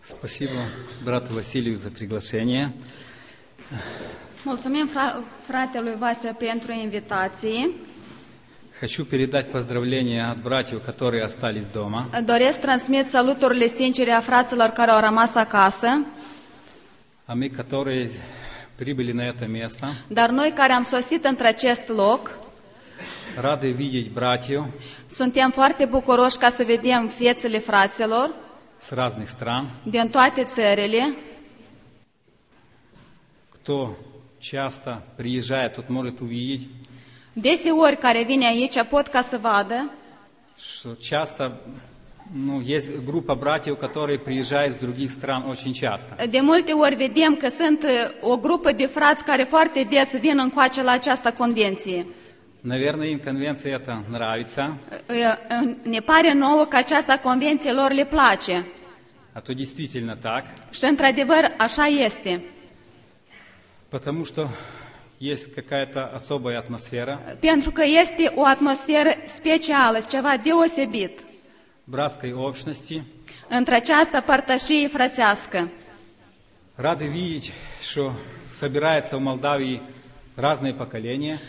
Спасибо брату Василию за приглашение. Mulțumim fratelui Vasea pentru invitație. Хочу передать поздравления от братьев, которые остались дома. Doresc transmit saluturile sincere a fraților care au rămas acasă, А мы, которые прибыли на это место, dar noi care am sosit între acest loc, рады видеть братьев suntem foarte bucuroși ca să vedem fețele fraților с разных стран, din toate țările. кто часто приезжает, тот может увидеть, Deseori care vine aici pot ca să vadă что часто есть группа братьев, которые приезжают с других стран очень часто. De multe ori vedem că sunt o grupă de frați care foarte des vin încoace la această convenție. Наверное, им конвенция эта нравится, Ne pare nouă că această convenție lor le place. а то действительно так, Și într-adevăr așa este. потому что есть какая-то особая атмосфера Pentru că este o atmosferă specială, ceva deosebit братской общности. între această părtășie frățească. Рады видеть, что собирается в Молдавии разные поколения,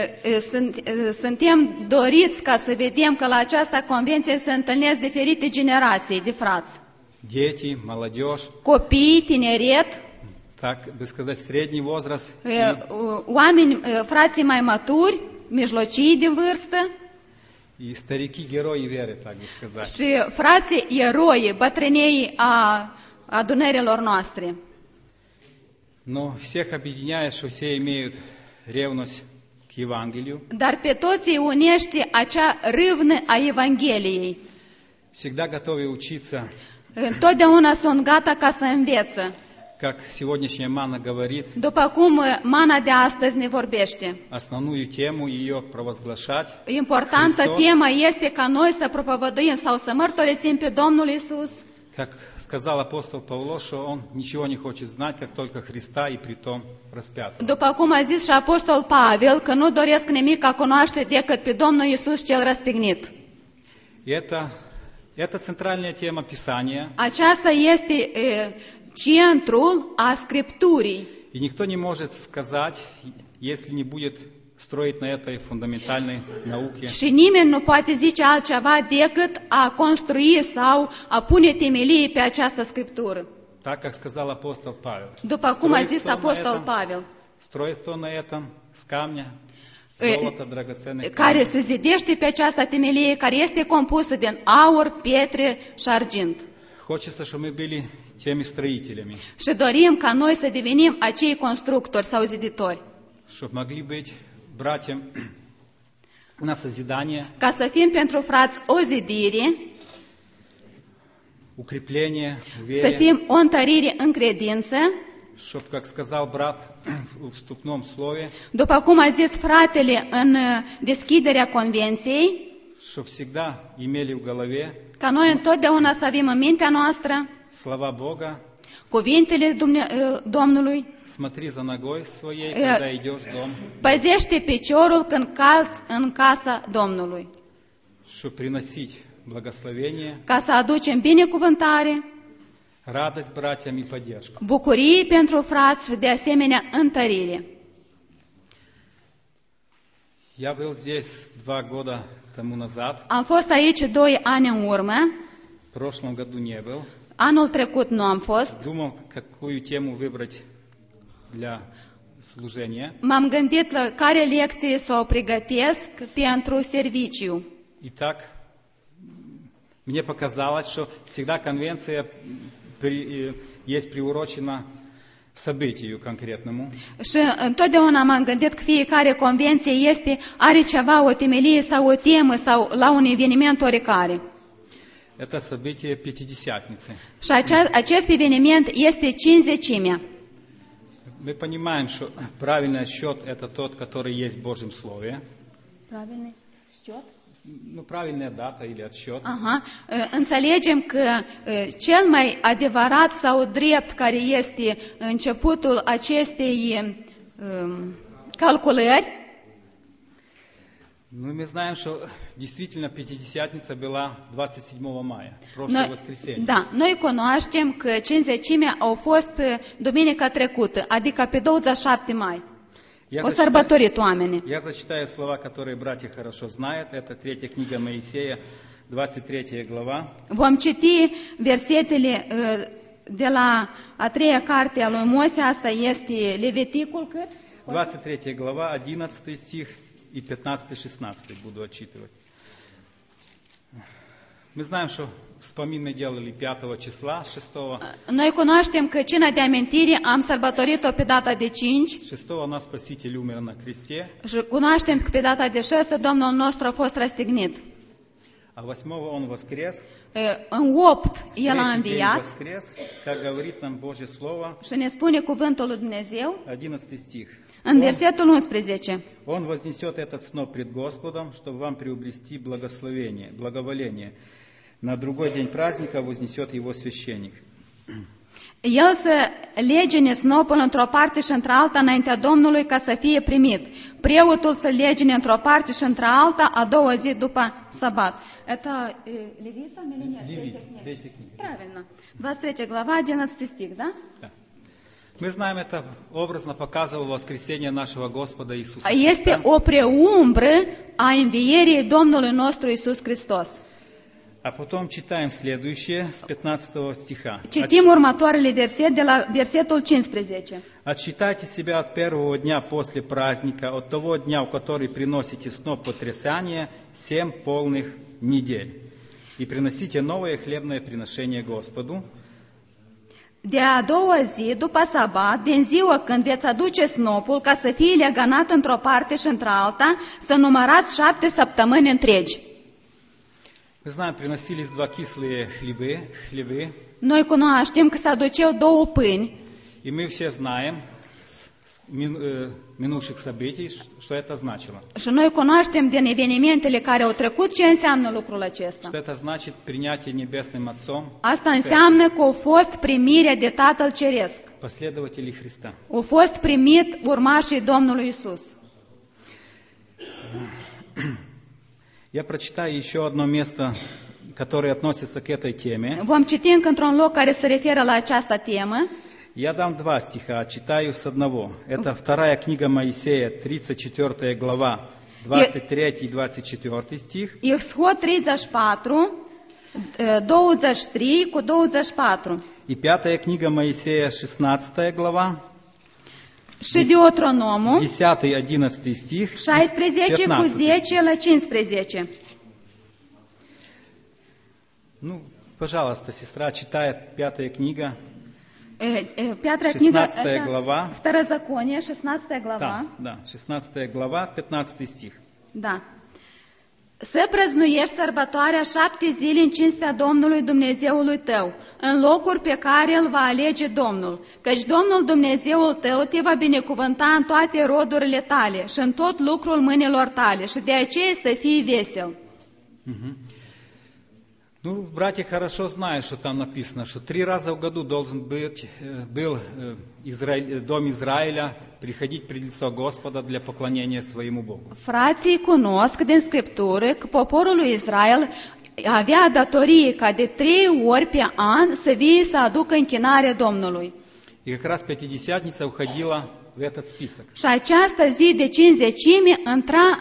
Suntem doriți ca să vedem că la această convenție se întâlnesc diferite generații de frați. дети, молодежь, Copii, tineret, так бы сказать, средний возраст, oameni, frații mai maturi, mijlocii de vârstă и старики-герои веры, так бы сказать. și frații eroi, bătrânei a adunărilor noastre. Но всех объединяет, что все имеют ревность к Евангелию, Dar pe toți îi unește acea râvnă a Evangheliei. всегда готовы учиться, Întotdeauna sunt gata ca să învețe. как сегодняшняя Мана говорит, După cum mana de astăzi ne vorbește. основную тему ее провозглашать, Importantă Hristos. tema este ca noi să propovăduim sau să mărturisim pe Domnul Isus. как сказал апостол Павло, что он ничего не хочет знать, как только Христа и притом распятого. După cum a zis și apostol Pavel, că nu doresc nimic a cunoaște decât pe Domnul Isus cel răstignit. И это центральная тема Писания, Aceasta este centrul a Scripturii. и никто не может сказать, если не будет строить на этой фундаментальной науке. Și nimeni nu poate zice altceva decât a construi sau a pune temelii pe această Scriptură. Так, как сказал апостол Павел. După cum a Строит zis кто на apostol этом? Pavel, Строит кто на этом? С камня, золото, драгоценных care камней. se zidește pe această temelie, care este compusă din aur, pietre și argint. Хочется, чтобы мы были теми строителями, Și dorim ca noi să devenim acei constructori sau ziditori, чтобы могли быть братьям на созидание, ca să fim pentru frați o zidire, укрепление в să вере, fim o întărire în credință, чтобы, как сказал брат в вступном слове, după cum a zis fratele în deschiderea convenției, чтобы всегда имели в голове ca noi întotdeauna să avem în mintea noastră слова Бога. cuvintele Domnului, Смотри за ногой своей, когда идешь в дом, păzește piciorul când calți în casa Domnului, чтобы приносить благословение, ca să aducem binecuvântare, радость братьям и поддержку. bucurii pentru frați și de asemenea întărire. Я был здесь 2 года тому назад, Am fost aici 2 ani în urmă, в прошлом году не был. anul trecut nu am fost. Думал, какую тему выбрать для служения. M-am gândit la care lecție să o pregătesc pentru serviciu. Итак, мне показалось, что всегда конвенция есть приурочена событию конкретному. Și întotdeauna m-am gândit că fiecare convenție are ceva, o temelie sau o temă sau la un eveniment oricare. Это событие Пятидесятницы. Și acest eveniment este Cincizecimea. Мы понимаем, что правильный отсчет – это тот, который есть в Божьем Слове. Правильная дата или отсчет. Înțelegem că cel mai adevărat sau drept care este începutul acestei calculări Ну, мы знаем, что действительно Пятидесятница была 27 мая, прошлое воскресенье. Da, noi cunoaștem că Cincizecimea au fost duminica trecută, adică pe 27 mai. O sărbătorit oamenii. Я зачитаю слова, которые братья хорошо знают. Это 3 книга Моисея, 23 глава. Vom citi versetele de la a treia carte a lui Moise, asta este Leviticul cât? 23 глава, 11 стих и 15-16 буду отчитывать. Мы знаем, что вспомин мы делали 5 числа, 6. Noi cunoaștem că cina de amintire am sărbătorit-o pe data de 5. 6 у нас Spasитель умер на кресте. Și cunoaștem că pe data de 6 Domnul nostru a fost răstignit. А 8 он воскрес. În 8 El a înviat. Воскрес, как говорит нам Божье Слово. Și ne spune cuvântul lui Dumnezeu 11 стих. în versetul 11. Он вознесет этот сноп пред Господом, чтобы вам приобрести благословение, благоволение. На другой день праздника вознесет его священник. El să legine snopul într-o parte și într-alta înaintea Domnului ca să fie primit. Preotul să legine într-o parte și într-alta a doua zi după sabat. Это Левита или нет? Третья книга. Правильно. 23 глава, 11 стих, да? Да. Мы знаем, это образно показывало воскресение нашего Господа Иисуса Este Христа. o preumbră a învierii Domnului nostru Iisus Hristos. А потом читаем следующее с 15 стиха. Citim următoarele verset de la versetul 15. «Отсчитайте себя от первого дня после праздника, от того дня, в который приносите сноп потрясания, 7 полных недель. И приносите новое хлебное приношение Господу». De a doua zi, după sabat, din ziua când veți aduce snopul ca să fie legănat într-o parte și într-alta, să numărați 7 săptămâni întregi. Мы знаем, приносились 2 кислые хлебы. Noi cunoaștem că se aduceau 2 pâini. И мы все знаем с минувших событий, что это значило. Și noi cunoaștem din evenimentele care au trecut ce înseamnă lucrul acesta. Что это значит принятие Небесным Отцом, Asta înseamnă că au fost primirea de Tatăl Ceresc. последователей Христа. Au fost primit urmașii Domnului Isus. Я прочитаю еще одно место, которое относится к этой теме. Vom citi încă într-un loc care se referă la această temă. Я дам 2 стиха, читаю с одного. Это 2 книга Моисея, 34 глава, 23 и 24 стих. Ixhod 34, 23 cu 24. И 5 книга Моисея, 16 глава, Și Deuteronomul 10-11 стих, 16 cu 10 la 15. Ну, пожалуйста, сестра читает 5 книга, Пятая книга, 16 глава. Второзаконие, 16 глава. Да, 16 глава, 15 стих. Da. Să prăznuiești sărbătoarea 7 zile în cinstea Domnului Dumnezeului tău, în locuri pe care îl va alege Domnul, căci Domnul Dumnezeul tău te va binecuvânta în toate rodurile tale și în tot lucrul mâinilor tale și de aceea să fii vesel. Ну, братья хорошо знают, что там написано, что 3 раза в году должен был дом Израиля приходить пред лицо Господа для поклонения своему Богу. Frații cunosc din Scriptură că poporul lui Israel avea datorie ca de 3 ori pe an să vie să aducă închinare Domnului. И как раз Пятидесятница уходила в этот список. Și această zi de Cincizecime intra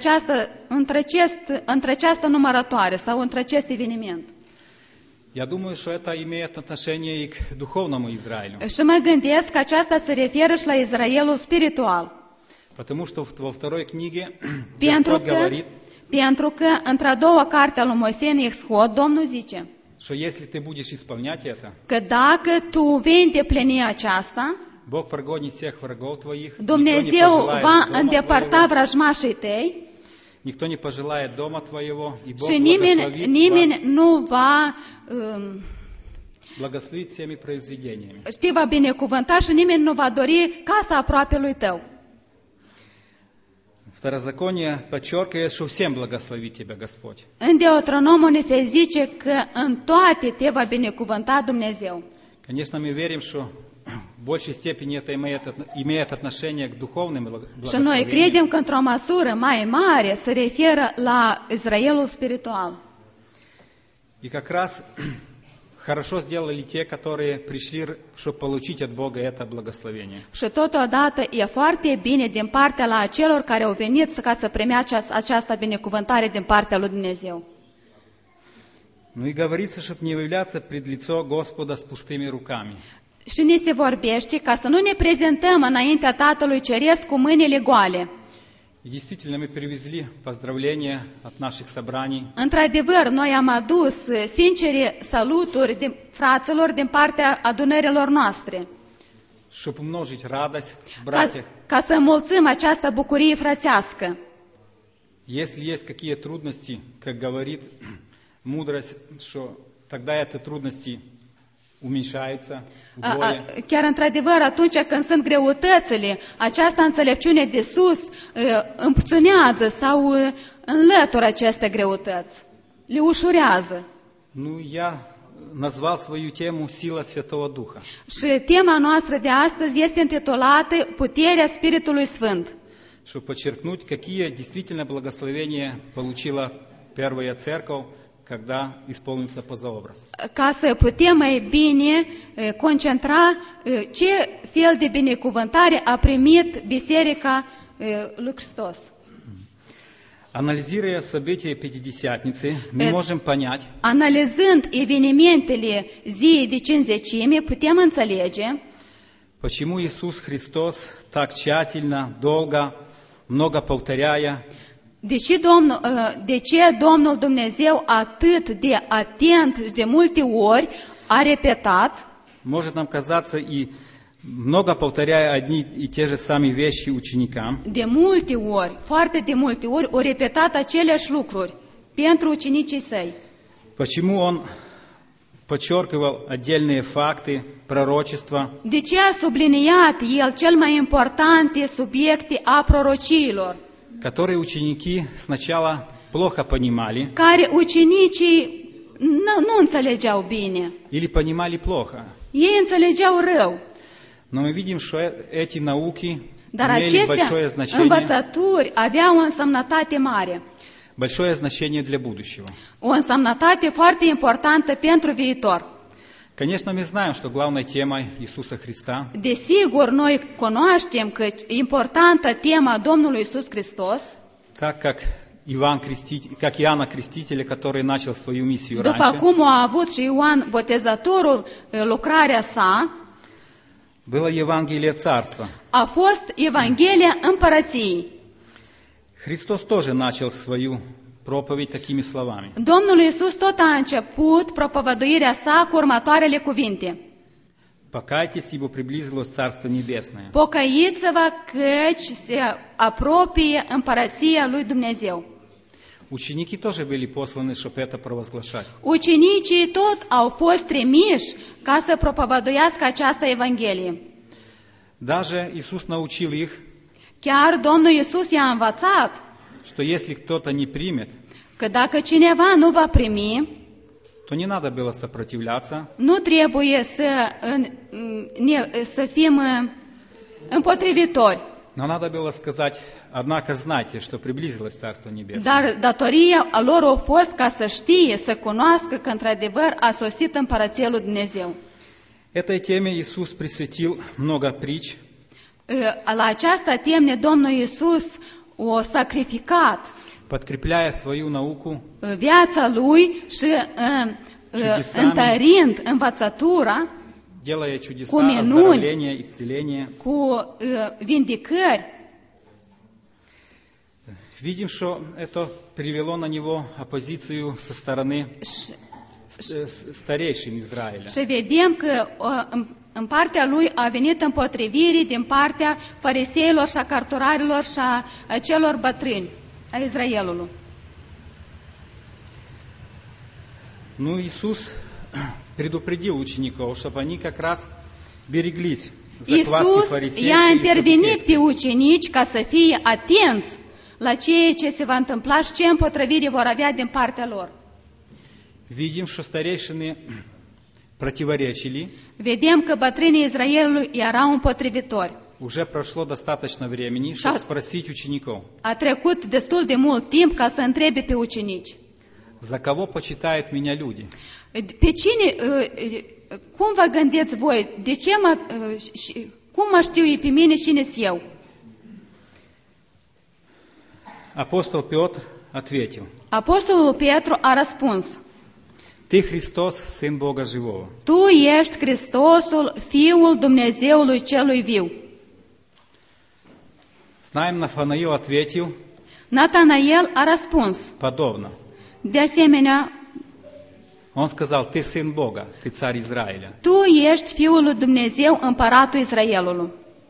între această numărătoare sau între acest eveniment. Я думаю, что это имеет отношение и к духовному Израилю. Și mă gândesc că aceasta se referă și la Israelul spiritual. Потому что во второй книге Господь говорит, pentru că într-a doua carte a lui Moise în Ixhod, Domnul zice что если ты будешь исполнять это, că dacă tu vei îndeplini aceasta, Бог прогонит всех врагов твоих, Dumnezeu va îndepărta vrăjmașii tăi никто не пожелает дома твоего, и Бог și nimeni nu va благословит всеми произведениями. Te va binecuvânta și nimeni nu va dori casa aproapelui tău. Второзаконие подчеркивает, что всем благословит тебя Господь. În Deuteronomul ne se zice că în toate te va binecuvânta Dumnezeu. Конечно, мы верим, что в большей степени это имеет отношение к духовным Și noi благословениям. credem că într-o măsură mai mare se referă la Israelul spiritual. И как раз хорошо сделали те, которые пришли, чтобы получить от Бога это благословение. Și totodată e foarte bine din partea la celor care au venit ca să primească această binecuvântare din partea lui Dumnezeu. Ну и говорится, чтобы не являться пред лицо Господа с пустыми руками. Și ni se vorbește ca să nu ne prezentăm înaintea Tatălui Ceresc cu mâinile goale. И действительно, мы привезли поздравления от наших собраний. Într-adevăr, noi am adus sincere saluturi din fraților din partea adunărilor noastre, Чтобы умножить радость, братья. ca să înmulțim această bucurie frățească. Если есть какие трудности, как говорит мудрость, что тогда эти трудности уменьшаются вдвое. Chiar într-adevăr, atunci când sunt greutățile, această înțelepciune de sus împuțunează sau înlătură aceste greutăți, le ușurează. Ну, я назвал свою тему «Сила Святого Духа». Și tema noastră de astăzi este intitulată Puterea Spiritului Sfânt. Чтобы подчеркнуть, какие действительно благословения получила первая церковь, когда исполнился позаобраз. Ca să putem mai bine concentra ce fel de binecuvântare a primit Biserica lui Hristos. Анализируя события Пятидесятницы, мы можем понять, Analizând evenimentele zilei de Cincizecime, putem înțelege почему Иисус Христос так тщательно, долго, много повторяя, de ce Domnul Dumnezeu atât de atent și de multe ori a repetat, может нам казаться и много повторяя одни и те же сами вещи ученикам, de multe ori, foarte de multe ori, au repetat aceleași lucruri pentru ucenicii săi. почему Он подчеркивал отдельные факты, пророчества, De ce a subliniat el cel mai importante subiecte a prorociilor, которые ученики сначала плохо понимали care ucenicii nu înțelegeau bine? или понимали плохо. Ei înțelegeau rău, Но мы видим, что эти науки dar имели большое aceste значение, învățături aveau o însemnătate mare, большое значение для будущего. o însemnătate foarte importantă pentru viitor. Конечно, мы знаем, что главной темой Иисуса Христа Desigur, noi cunoaștem că importantă tema Domnului Iisus Hristos, так как Иоанна Крестителя, который начал свою миссию după раньше, cum a avut și Ioan Botezătorul lucrarea sa, было Евангелие Царства. a fost Evanghelia Împărăției. Христос тоже начал свою проповедь такими словами. Domnul Iisus tot a început propovăduirea sa cu următoarele cuvinte: Покайтесь, ибо приблизилось Царство Небесное. Pocăiți-vă căci se apropie Împărăția lui Dumnezeu. Ученики тоже были посланы, чтобы это провозглашать. Ucenicii tot au fost trimiși ca să propovăduiască această Evanghelie. Даже Иисус научил их, Chiar Domnul Iisus i-a învățat что если кто-то не примет, că dacă cineva nu va primi, то не надо было сопротивляться, nu trebuie să fim împotrivitori, но надо было сказать, однако знайте, что приблизилось Царство Небесное. dar datoria lor a fost ca să știe, să cunoască că într-adevăr a sosit Împărăția lui Dumnezeu. Этой теме Иисус присвятил много притч, La această temă Domnul Iisus o sacrificat подкрепляя свою науку viața lui și întărind învățătura делая чудеса, cu minuni, оздоровления, исцеления. cu vindicări. Видим, что это привело на него оппозицию со стороны старейшин Израиля. Și vedem că în partea lui a venit împotrivire din partea fariseilor și a cărturarilor și a celor bătrâni a Israelului. Ну, Иисус предупредил учеников, чтобы они как раз береглись закваски Iisus фарисейской i-a и intervenit pe саддукейской. ucenici ca să fie atenți la ceea ce se va întâmpla și ce împotrivire vor avea din partea lor. Видим, что старейшины противоречили. vedem că bătrânii Israelului erau împotrivitori. Уже прошло достаточно времени, чтобы спросить учеников. A trecut destul de mult timp ca să întrebe pe ucenici. За кого почитают меня люди? Pe cine, cum vă gândiți voi, de ce cum mă știu ei pe mine și cine-s eu? Апостол Петр ответил: Apostolul Petru a răspuns: Ты Христос, Сын Бога Живого. Tu ești Hristosul, Fiul Dumnezeului Celui Viu. Знаем, Нафанаил ответил Natanael a răspuns. подобно. De asemenea, Он сказал: Ты Сын Бога, ты Царь Израиля. Tu ești Fiul lui Dumnezeu, Împăratul Israelului.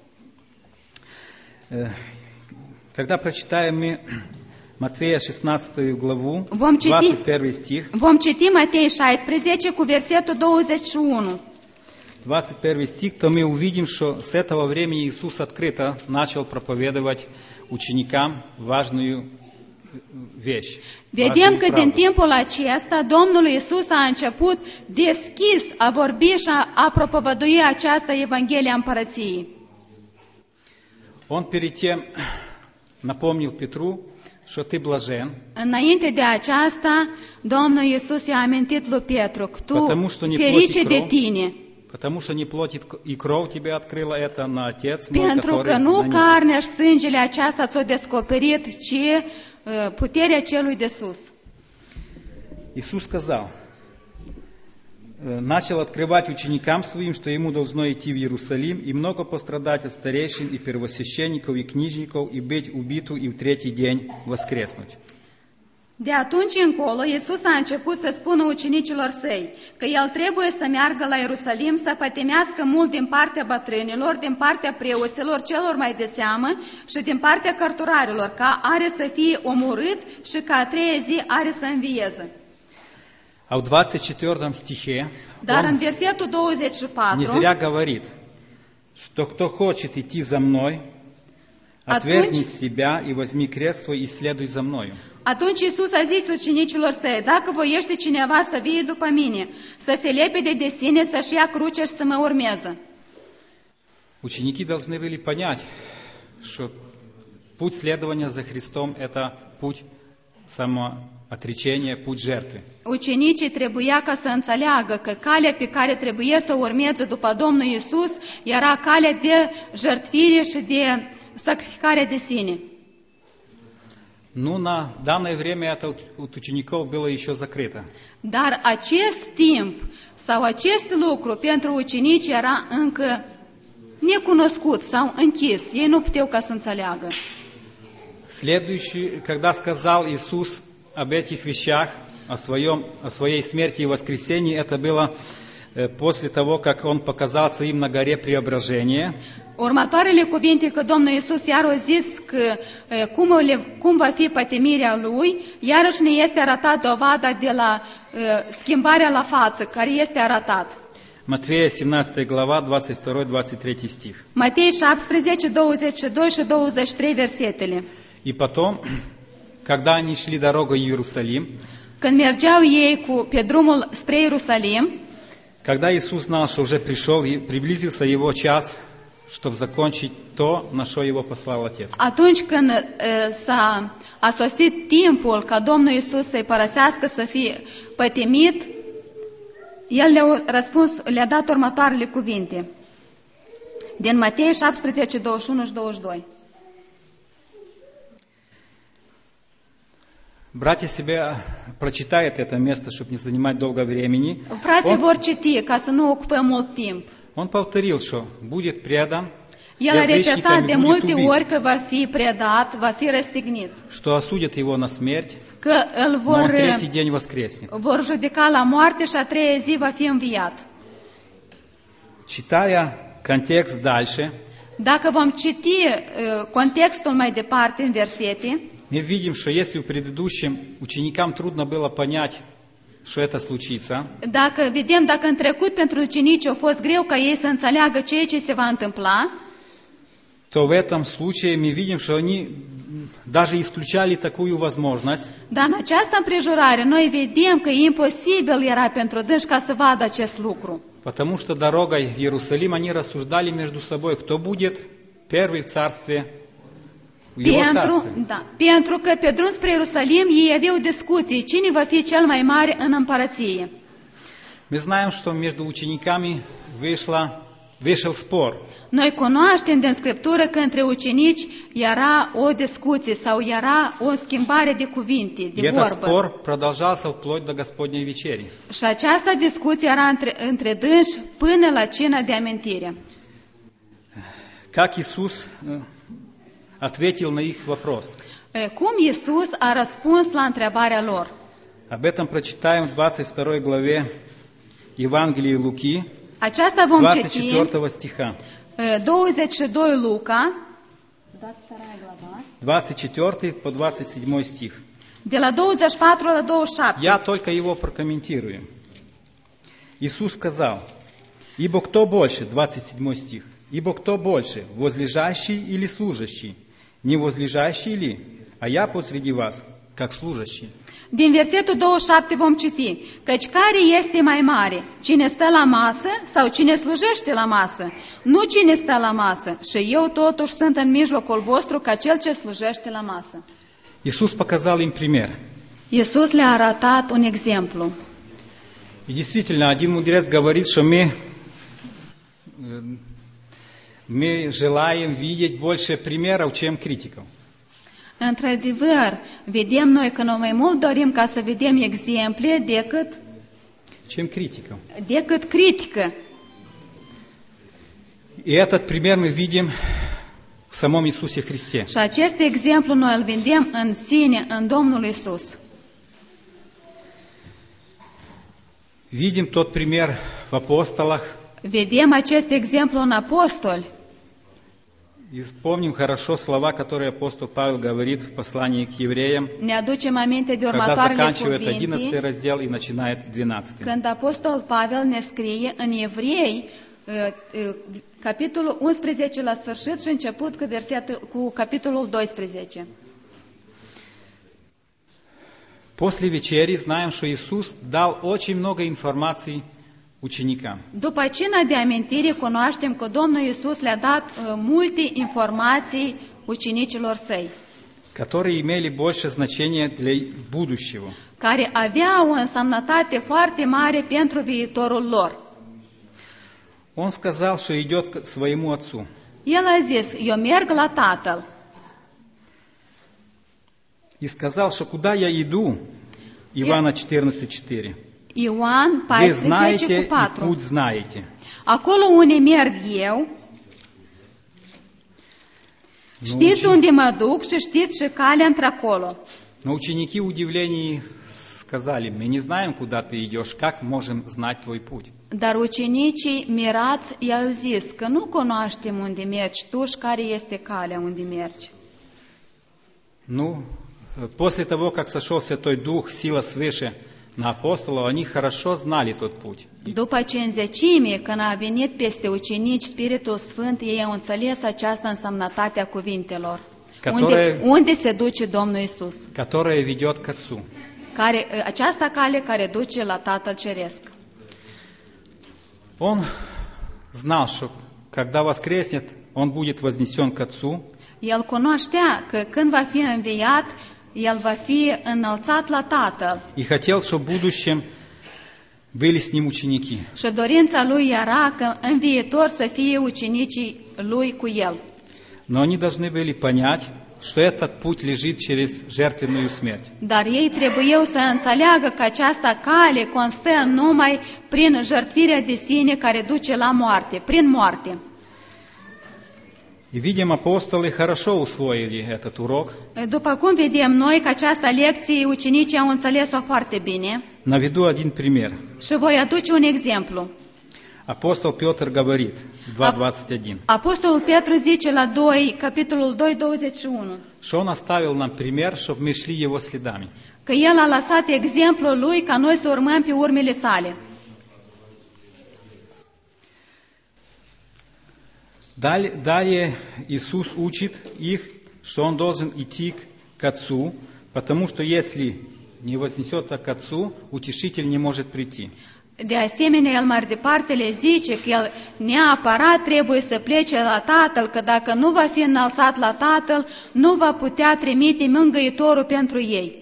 Когда прочитаем мы Матфея 16 главу, Vom citi, 21 стих, vom citi Matei 16 cu versetul 21. 21 стих, то мы увидим, что с этого времени Иисус открыто начал проповедовать ученикам важную вещь. Vedem că din timpul acesta Domnul Iisus a început deschis a vorbi și a propovădui această Evanghelie a Împărăției. Он перед тем напомнил Петру, что ты блажен, Înainte de aceasta, Domnul Iisus i-a amintit lui Petru că tu ferice de tine, потому что не плоть и кровь тебе открыла это, но Отец мой, pentru că который nu на небе. carnea și sângele aceasta ți-o descoperit, ci puterea celui de sus. Иисус сказал, начал открывать ученикам своим, что ему должно идти в Иерусалим и много пострадать от старейшин и первосвященников и книжников и быть убиту и в третий день воскреснуть. De atunci încolo, Iisus a început să spună ucenicilor săi că El trebuie să meargă la Ierusalim, să pătimească mult din partea bătrânilor, din partea preoților, celor mai de seamă și din partea cărturarilor, ca are să fie omorât și ca a treia zi are să învieze. А в 24 стихе Dar în он versetul не 24, зря говорит, что кто хочет идти за мной, отвергни себя и возьми крест свой и следуй за мною. atunci Iisus a zis ucenicilor săi, dacă voiește cineva să vie după mine, să se lepede de sine, să-și ia crucea și să mă urmeze. Ученики должны были понять, что путь следования за Христом – это путь самоотречения, путь жертвы. Ucenicii trebuia ca să înțeleagă că calea pe care trebuie să urmeze după Domnul Iisus era calea de jertfire și de sacrificare de sine. Ну, на данное время это от учеников было еще закрыто. Dar acest timp sau acest lucru pentru ucenici era încă necunoscut sau închis. Ei nu puteau ca să înțeleagă. Следующий, когда сказал Иисус об этих вещах, о своей смерти и воскресении, это было после того, как Он показался им на горе Преображения. Următoarele cuvinte că Domnul Iisus iar a zis că cum va fi pătimirea Lui, iarăși ne este arătat dovada de la schimbarea la față, care este arătat. Матфея 17 глава, 22-23 стих. Matei 17, 22 și 23 versetele. И потом, когда они шли дорогой в Иерусалим, Când mergeau ei pe drumul spre Ierusalim, когда Иисус знал, что уже пришел и приблизился Его час, чтобы закончить то, на что Его послал Отец. atunci când a sosit timpul ca Domnul Iisus să-i părăsească, să fie pătimit, El le-a dat următoarele cuvinte. Din Matei 17, 21 și 22. Братья себе прочитают это место, чтобы не занимать долго времени. Frații vor citi ca să nu ocupăm mult timp. Он повторил, что будет предан, El a repetat de будет multe убит, ori că va fi predat, va fi răstignit, что осудят его на смерть, că îl но он третий день воскреснет. vor judeca la moarte și a treia zi va fi înviat. Читая контекст дальше, Dacă vom citi contextul mai departe în versete, мы видим, что если в предыдущем ученикам трудно было понять, что это случится, dacă în trecut pentru ucenici a fost greu ca ei să înțeleagă ceea ce se va întâmpla, то в этом случае мы видим, что они даже исключали такую возможность, Dar în această împrejurare noi vedem că imposibil era pentru dânsi ca să vadă acest lucru. потому что дорогой в Иерусалим они рассуждали между собой, кто будет первый в царстве, в его царстве. Pentru că pe drum spre Ierusalim ei aveau discuții, cine va fi cel mai mare în împărăție. Мы знаем, что между учениками вышел спор. Noi cunoaștem din Scriptură că între ucenici era o discuție sau era o schimbare de cuvinte, И de этот vorbă. спор продолжался вплоть до Господней вечери. Și această discuție era între dânsi până la cina de amintire. Как Иисус ответил на их вопрос. Cum Iisus a răspuns la întrebarea lor? Об этом прочитаем в 22 главе Евангелия Луки, Aceasta с vom citi 24 стиха. 22 Luca, 24 по 27 стих. de la 24 la 27. Я только его прокомментирую. Иисус сказал: «Ибо кто больше», 27 стих, «Ибо кто больше, возлежащий или служащий? Не возлежащий ли? А я посреди вас, как служащий». Din versetul 27 vom citi: Căci care este mai mare, cine stă la masă sau cine slujește la masă? Nu cine stă la masă, și eu totuși sunt în mijlocul vostru ca cel ce slujește la masă. Иисус показал им пример. Iisus le-a arătat un exemplu. И действительно, один мудрец говорит, что мы желаем видеть больше примеров, чем критиков. Într-adevăr, vedem noi că noi mai mult dorim ca să vedem exemple Чем критиков. decât critică. И этот пример мы видим в самом Иисусе Христе. Și acest exemplu noi îl vedem în sine, în Domnul Iisus. Видим тот пример в апостолах. Vedem acest exemplu în apostoli. И вспомним хорошо слова, которые апостол Павел говорит в послании к евреям, Ne aducem aminte de когда următoarele заканчивает 11 cuvinte, раздел и начинает 12. când apostol Pavel ne scrie în Evrei, capitolul 11 la sfârșit și început cu capitolul 12. После вечери знаем, что Иисус дал очень много информации ученикам. După cina de amintire cunoaștem că Domnul Iisus le-a dat multe informații ucenicilor săi, которые имели больше значения для будущего. care aveau o însemnătate foarte mare pentru viitorul lor. Он сказал, что идет к своему отцу. El a zis: eu merg la Tatăl. И сказал, что куда я иду, Ивана 14:4. Ioan Вы знаете 14 и cu 4. путь знаете. Acolo unde merg eu, știți unde mă duc și știți și calea într-acolo. Но ученики в удивлении сказали: мы не знаем, куда ты идешь, как можем знать твой путь? Dar ucenicii mirați i-au zis că nu cunoaștem unde mergi tu și care este calea unde mergi. Ну, после того, как сошел Святой Дух, сила свыше на апостолов, они хорошо знали тот путь. După ce în zecime, când a venit peste ucenici Spiritul Sfânt, ei au înțeles această însemnătate a cuvintelor. Unde se duce Domnul Iisus? Которая ведет к Отцу. Această cale care duce la Tatăl Ceresc. Он знал, что когда воскреснет, он будет вознесен к Отцу. El cunoștea că când va fi înviat, el va fi înălțat la Tatăl. И хотел, чтобы в будущем были с ним ученики. Și dorința lui era că în viitor să fie ucenicii lui cu el. Но они должны были понять, что этот путь лежит через жертвенную смерть. Dar ei trebuiau să înțeleagă că această cale constă numai prin jertfirea de sine care duce la moarte, prin moarte. И видим, апостолы хорошо усвоили этот урок. După cum vedem noi că această lecție ucenicii au înțeles-o foarte bine. Наведу один пример. Și voi aduce un exemplu. Apostol Piotr говорит, 2:21. Apostolul Petru zice la 2, capitolul 2, 21. Что он оставил нам пример, чтобы мы шли его следами. Că el a lăsat exemplul lui ca noi să urmăm pe urmele sale. Далее Иисус учит их, что он должен идти к к Отцу, потому что если не вознесет к Отцу, Утешитель не может прийти. De asemenea, el mai departe le zice că el neapărat trebuie să plece la Tatăl, că dacă nu va fi înălțat la Tatăl, nu va putea trimite mângâietorul pentru ei.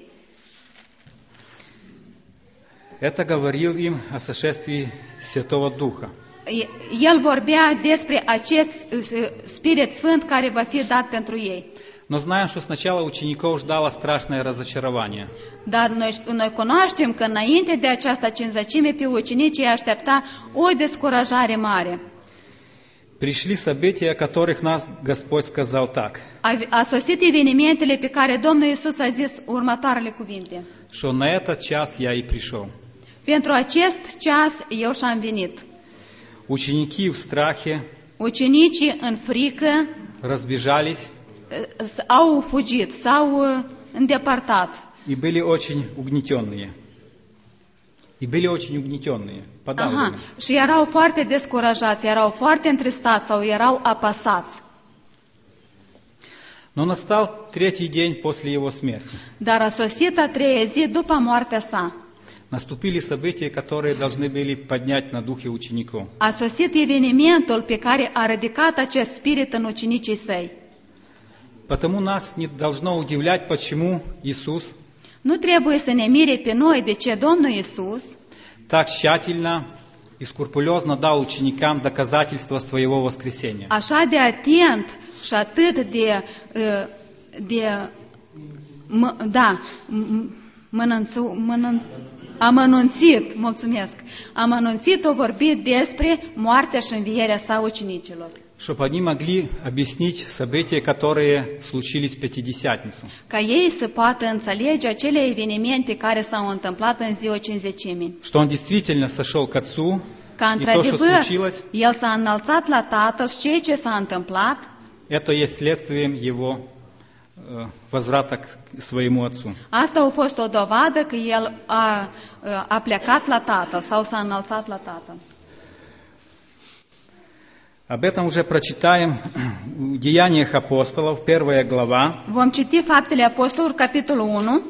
Это говорил им о сошествии Святого Духа. El vorbea despre acest Spirit Sfânt care va fi dat pentru ei. Но знаем, что сначала учеников ждало страшное разочарование. Dar noi cunoaștem că înainte de această cinzăcime pe ucenicii aștepta o descurajare mare. Пришли события, о которых нас Господь сказал так, A sosit evenimentele pe care Domnul Iisus a zis următoarele cuvinte. что на этот час я и пришел. Pentru acest ceas eu și-am venit. Ученики в страхе Ucenicii în frică разбежались au fugit, s-au îndepărtat. и были очень угнетенные. Подавлены. Și erau foarte descurajați, erau foarte întristați sau erau apăsați. Но настал третий день после его смерти. Dar a sosit a treia zi după moartea sa. Наступили события, которые должны были поднять на духе учеников. A sosit evenimentul pe care a ridicat acest spirit în ucenicii săi. Потому нас не должно удивлять, почему Иисус Nu trebuie să ne mire pe noi de ce Domnul Iisus так тщательно и скрупулезно дал ученикам доказательства своего воскресения. așa de atent și atât amănunțit o vorbit despre moartea și învierea sa ucenicilor. Чтобы они могли объяснить события, которые случились в Пятидесятницу. Ca ei să poată înțelege acele evenimente care s-au întâmplat în ziua Cincizecimii. Что он действительно сошел к Отцу, Ca и то, что într-adevăr, случилось, el s-a înălțat la Tatăl și ceea ce s-a întâmplat, это есть следствием его возврата к своему Отцу. asta a fost o dovadă că el a plecat la Tatăl sau s-a înălțat la Tatăl. Об этом уже прочитаем в Деяниях апостолов, 1 глава, Vom citi Faptele Apostolilor, capitolul 1,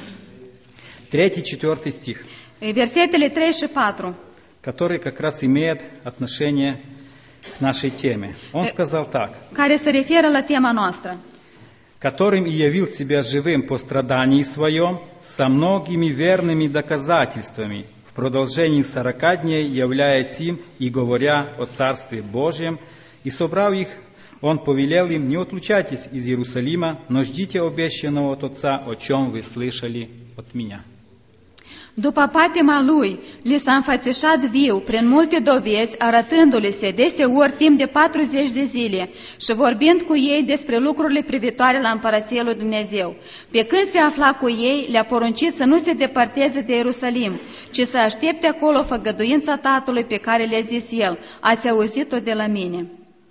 3-4 стих, versetele 3 și 4, который как раз имеет отношение к нашей теме. Он сказал так, care se referă la tema noastră. которым и явил себя живым по страдании своем, со многими верными доказательствами, в продолжении 40 дней, являясь им и говоря о Царстве Божьем, и собрав их, он повелел им: не отлучайтесь из Иерусалима, но ждите обещанного от Отца, о чем вы слышали от меня. După patima lui, li s-a înfățișat viu prin multe dovezi, arătându-le se deseori timp de 40 de zile și vorbind cu ei despre lucrurile privitoare la împărăția lui Dumnezeu. Pe când se afla cu ei, le-a poruncit să nu se depărteze de Ierusalim, ci să aștepte acolo făgăduința Tatălui pe care le-a zis el: ați auzit-o de la mine.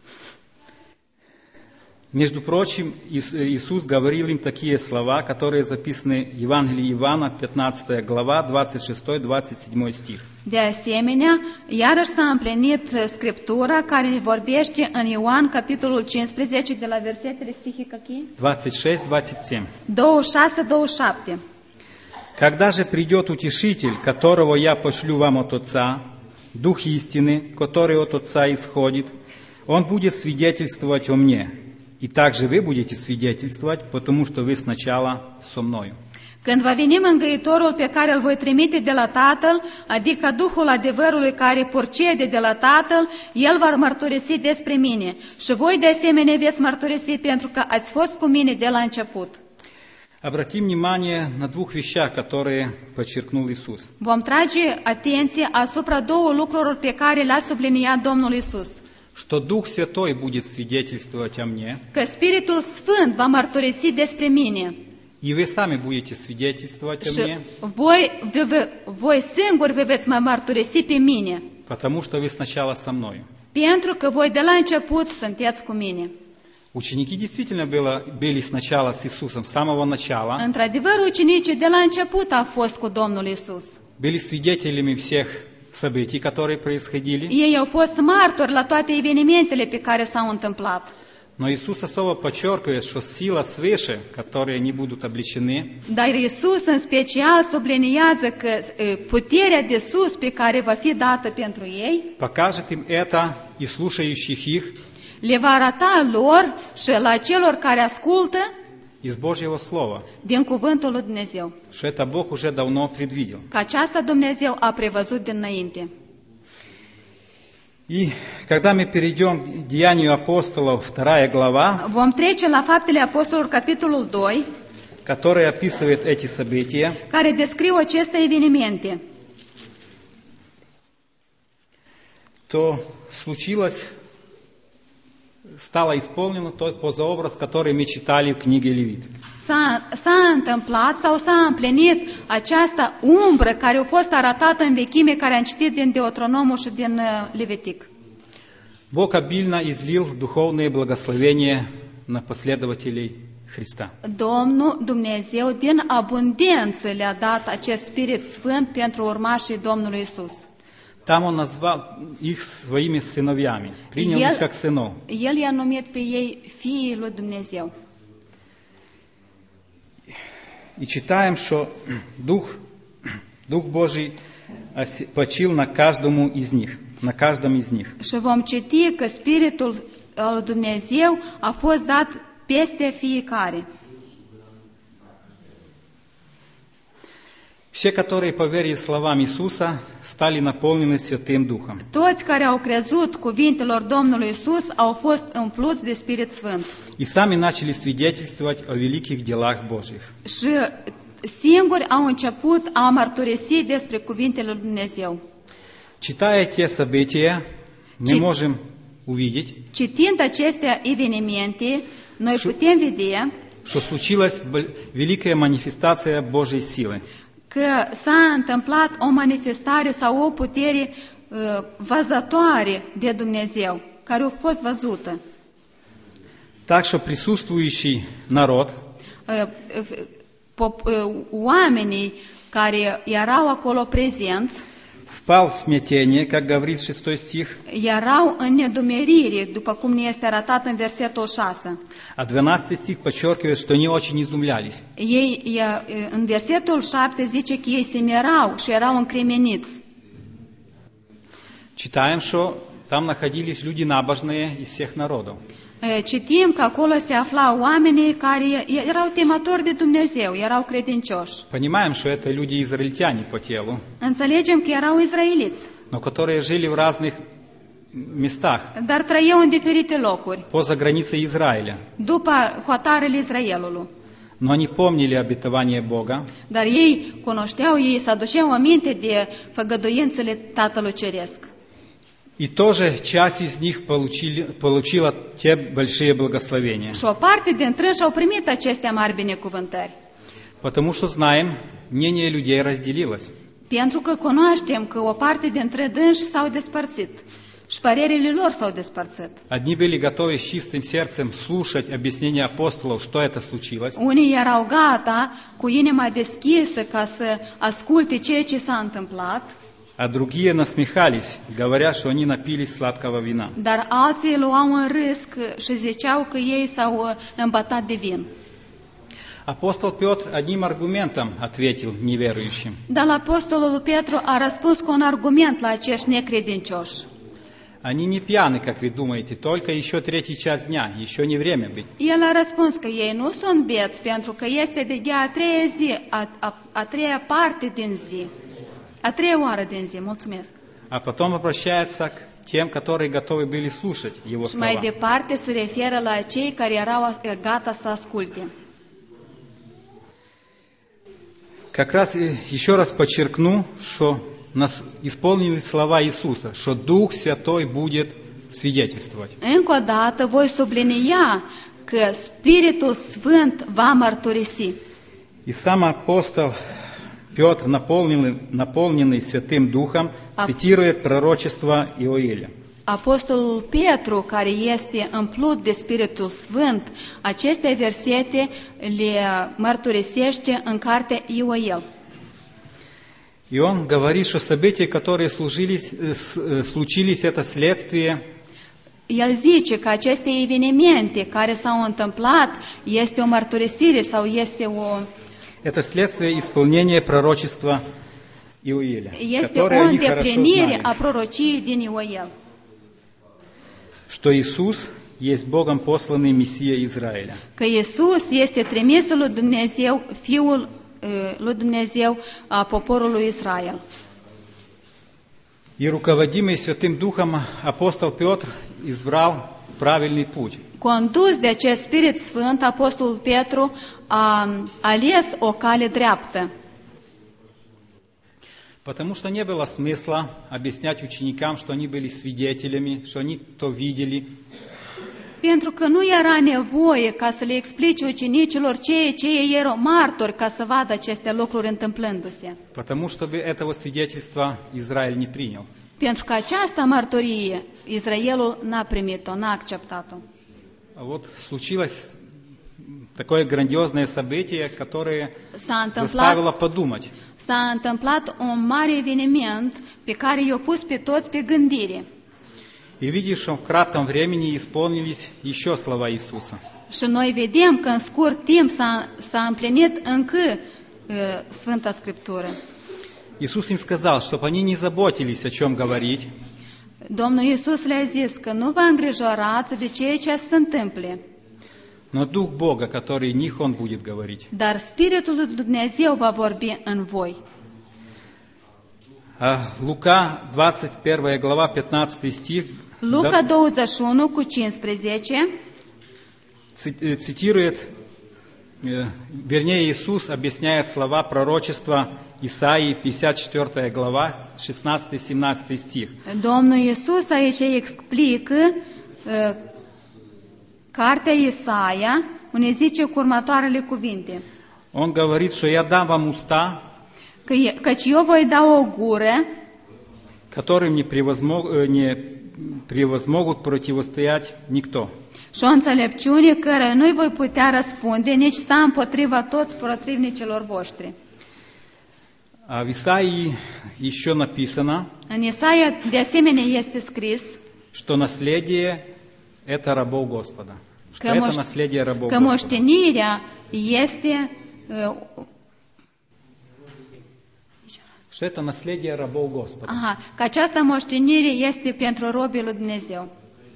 Между прочим, Иисус говорил им такие слова, которые записаны в Евангелии Ивана, 15 глава, 26-27 стих. De asemenea, iarăși s-a împlinit Scriptura care ne vorbește în Ioan, capitolul 15, de la versetele stihi какие? 26-27. 26-27. «Когда же придет Утешитель, которого я пошлю вам от Отца, Дух истины, который от Отца исходит, Он будет свидетельствовать о мне. И также вы будете свидетельствовать, потому что вы сначала со мною». Când va veni mângâitorul pe care îl voi trimite de la Tatăl, adică Duhul adevărului care purcede de la Tatăl, El va mărturisi despre mine. Și voi de asemenea veți mărturisi pentru că ați fost cu mine de la început. Обратим внимание на двух вещах, которые подчеркнул Иисус. Vom trage atenție asupra două lucruri pe care le-a subliniat Domnul Iisus. Что Дух Святой будет свидетельствовать о мне, Că Spiritul Sfânt va mărturisi despre mine. и вы сами будете свидетельствовать о Și мне, voi singuri vă veți mărturisi pe mine. потому что вы сначала со мною. Pentru că voi de la început sunteți cu mine. Ученики действительно были сначала с Иисусом, с самого начала, Într-adevăr, ucenicii de la început au fost cu Domnul Iisus. были свидетелями всех событий, которые происходили, Ei au fost martori la toate evenimentele pe care s-au întâmplat. Но Иисус особо подчеркивает, что сила свыше, которые не будут обличены, Dar Iisus în special subliniază că puterea de sus pe care va fi dată pentru ei покажет им это и слушающих их le va arăta lor și la celor care ascultă из Божьего Слова, din cuvântul lui Dumnezeu. что это Бог уже давно предвидел. Că aceasta Dumnezeu a prevăzut dinainte. И когда мы перейдем к Деянию апостолов, 2 глава, Vom trece la Faptele Apostolilor, capitolul 2, которая описывает эти события, care descriu aceste evenimente. то стало исполнено тот позаобраз, который мы читали в книге Левит. S-a întâmplat sau s-a împlinit această umbră care a fost arătată în vechime, care am citit din Deuteronomul și din Levitic. Бог обильно излил духовные благословения на последователей Христа. Domnul Dumnezeu din abundență le-a dat acest Spirit Sfânt pentru urmașii Domnului Isus. Там Он назвал их своими сыновьями, принял их как сынов. El i-a numit pe ei fiii lui Dumnezeu. И читаем, что Дух Божий почил на каждому из них, на каждом из них. Și vom citi că Spiritul lui Dumnezeu a fost dat peste fiecare. Все, которые поверили словам Иисуса, стали наполнены Святым Духом. Toți care au crezut cuvintelor Domnului Isus au fost umpluți de Spirit Sfânt. И сами начали свидетельствовать о великих делах Божьих. Și singuri au început a mărturisi despre cuvintele lui Dumnezeu. Читая те события, мы можем увидеть, Citind aceste evenimente, noi putem vedea что случилась великая манифестация Божьей силы. că s-a întâmplat o manifestare sau o putere văzătoare de Dumnezeu, care a fost văzută. Так что присутствующий народ Oamenii care erau acolo prezenți впал в смятение, как говорит 6 стих, erau în nedumerire, după cum ne este arătat în versetul 6. а 12 стих подчеркивает, что они очень изумлялись. Ei, în versetul 7 zice că ei se mirau și erau încremeniți. Читаем, что там находились люди набожные из всех народов. Citim că acolo se aflau oamenii care erau temători de Dumnezeu, erau credincioși. Понимаем, что это люди израильтяне по телу, Înțelegem că erau izraeliți, но которые жили в разных местах, dar trăiau în diferite locuri, поза границей Израиля. după hotarele Israelului. Но они помнили обетование Бога, Dar ei cunoșteau, ei se aduceau aminte de făgăduințele Tatălui Ceresc. и тоже часть из них получила те большие благословения. Și o parte dintre ei au primit aceste mari binecuvântări. Потому что знаем, мнение людей разделилось. Pentru că cunoaștem că o parte dintre dânsi s-au despărțit și părerile lor s-au despărțit. Одни были готовы с чистым сердцем слушать объяснения апостолов, что это случилось, Unii erau gata, cu inima deschisă, ca să asculte ceea ce s-a întâmplat, а другие насмехались, говоря, что они напились сладкого вина. dar alții luau în râs și ziceau că ei s-au îmbătat de vin. Апостол Петр одним аргументом ответил неверующим. Dar apostolul Petru a răspuns cu un argument la acești necredincioși. Они не пьяны, как вы думаете, только еще 3 час дня, еще не время быть. El a răspuns că ei nu sunt beți, pentru că este de a treia zi, a treia parte din zi, a treia oară din zi. Mulțumesc. А потом обращается к тем, которые готовы были слушать его Și mai слова. departe se referă la cei care erau gata să asculte. Как раз еще раз подчеркну, что исполнились слова Иисуса, что Дух Святой будет свидетельствовать. Încă o dată voi sublinia că Spiritul Sfânt va mărturisi. И сам апостол Петр, наполненный Святым Духом, цитирует пророчество Иоиля. Apostolul Petru, care este umplut de Spiritul Sfânt, aceste versete le mărturisește în cartea Ioel. И он говорит, что события, которые случились, это следствие el zice că aceste evenimente care s-au întâmplat este o mărturisire sau este o... Это следствие исполнения пророчества Иоиля, Este o которое они хорошо îndeplinire a знали, prorociei din Ioel. что Иисус есть Богом посланный Мессия Израиля. Că Iisus este trimisul lui Dumnezeu, Fiul lui Dumnezeu a poporului Israel. И руководимый Святым Духом апостол Петр избрал правильный путь. Condus de acest Spirit Sfânt, Apostolul Petru a ales o cale dreaptă. Потому что не было смысла объяснять ученикам, что они были свидетелями, что они то видели. Pentru că nu era nevoie ca să le explice ucenicilor ce ei erau martori ca să vadă aceste lucruri întâmplându-se. Потому что этого свидетельства Израиль не принял. Pentru că această mărturie Israelul n-a primit-o, n-a acceptat-o. А вот случилось такое грандиозное событие, которое заставило подумать. S-a întâmplat un mare eveniment pe care i-a pus pe toți pe gândire. И видишь, что в кратком времени исполнились еще слова Иисуса. Și noi vedem că în scurt timp s-a împlinit încă Sfânta Scriptură. Иисус им сказал, чтобы они не заботились, о чем говорить, Domnul Iisus le-a zis că nu vă îngrijorați de ceea ce se întâmple, но Дух Бога, который в них, Он будет говорить. dar Spiritul lui Dumnezeu va vorbi în voi. Лука, 21 глава, 15 стих, Luca 21 cu 15 цитирует, вернее, Иисус объясняет слова пророчества Исаии, 54 глава, 16-17 стих. Domnul Iisus aici explică cartea Isaia, unde zice cu următoarele cuvinte. Он говорит, что я dam вам уста, Căci eu voi da o gură которым не превозмогут противостоять никто. și o înțelepciune care nu-i voi putea răspunde, nici sta împotriva toți protivnicilor voștri. А в Исаии еще написано, În Isaia de asemenea este scris что наследие – это рабов Господа. Что это наследие рабов că Господа. moștenirea este Что это наследие рабов Господа. că această moștenire este pentru robii lui Dumnezeu.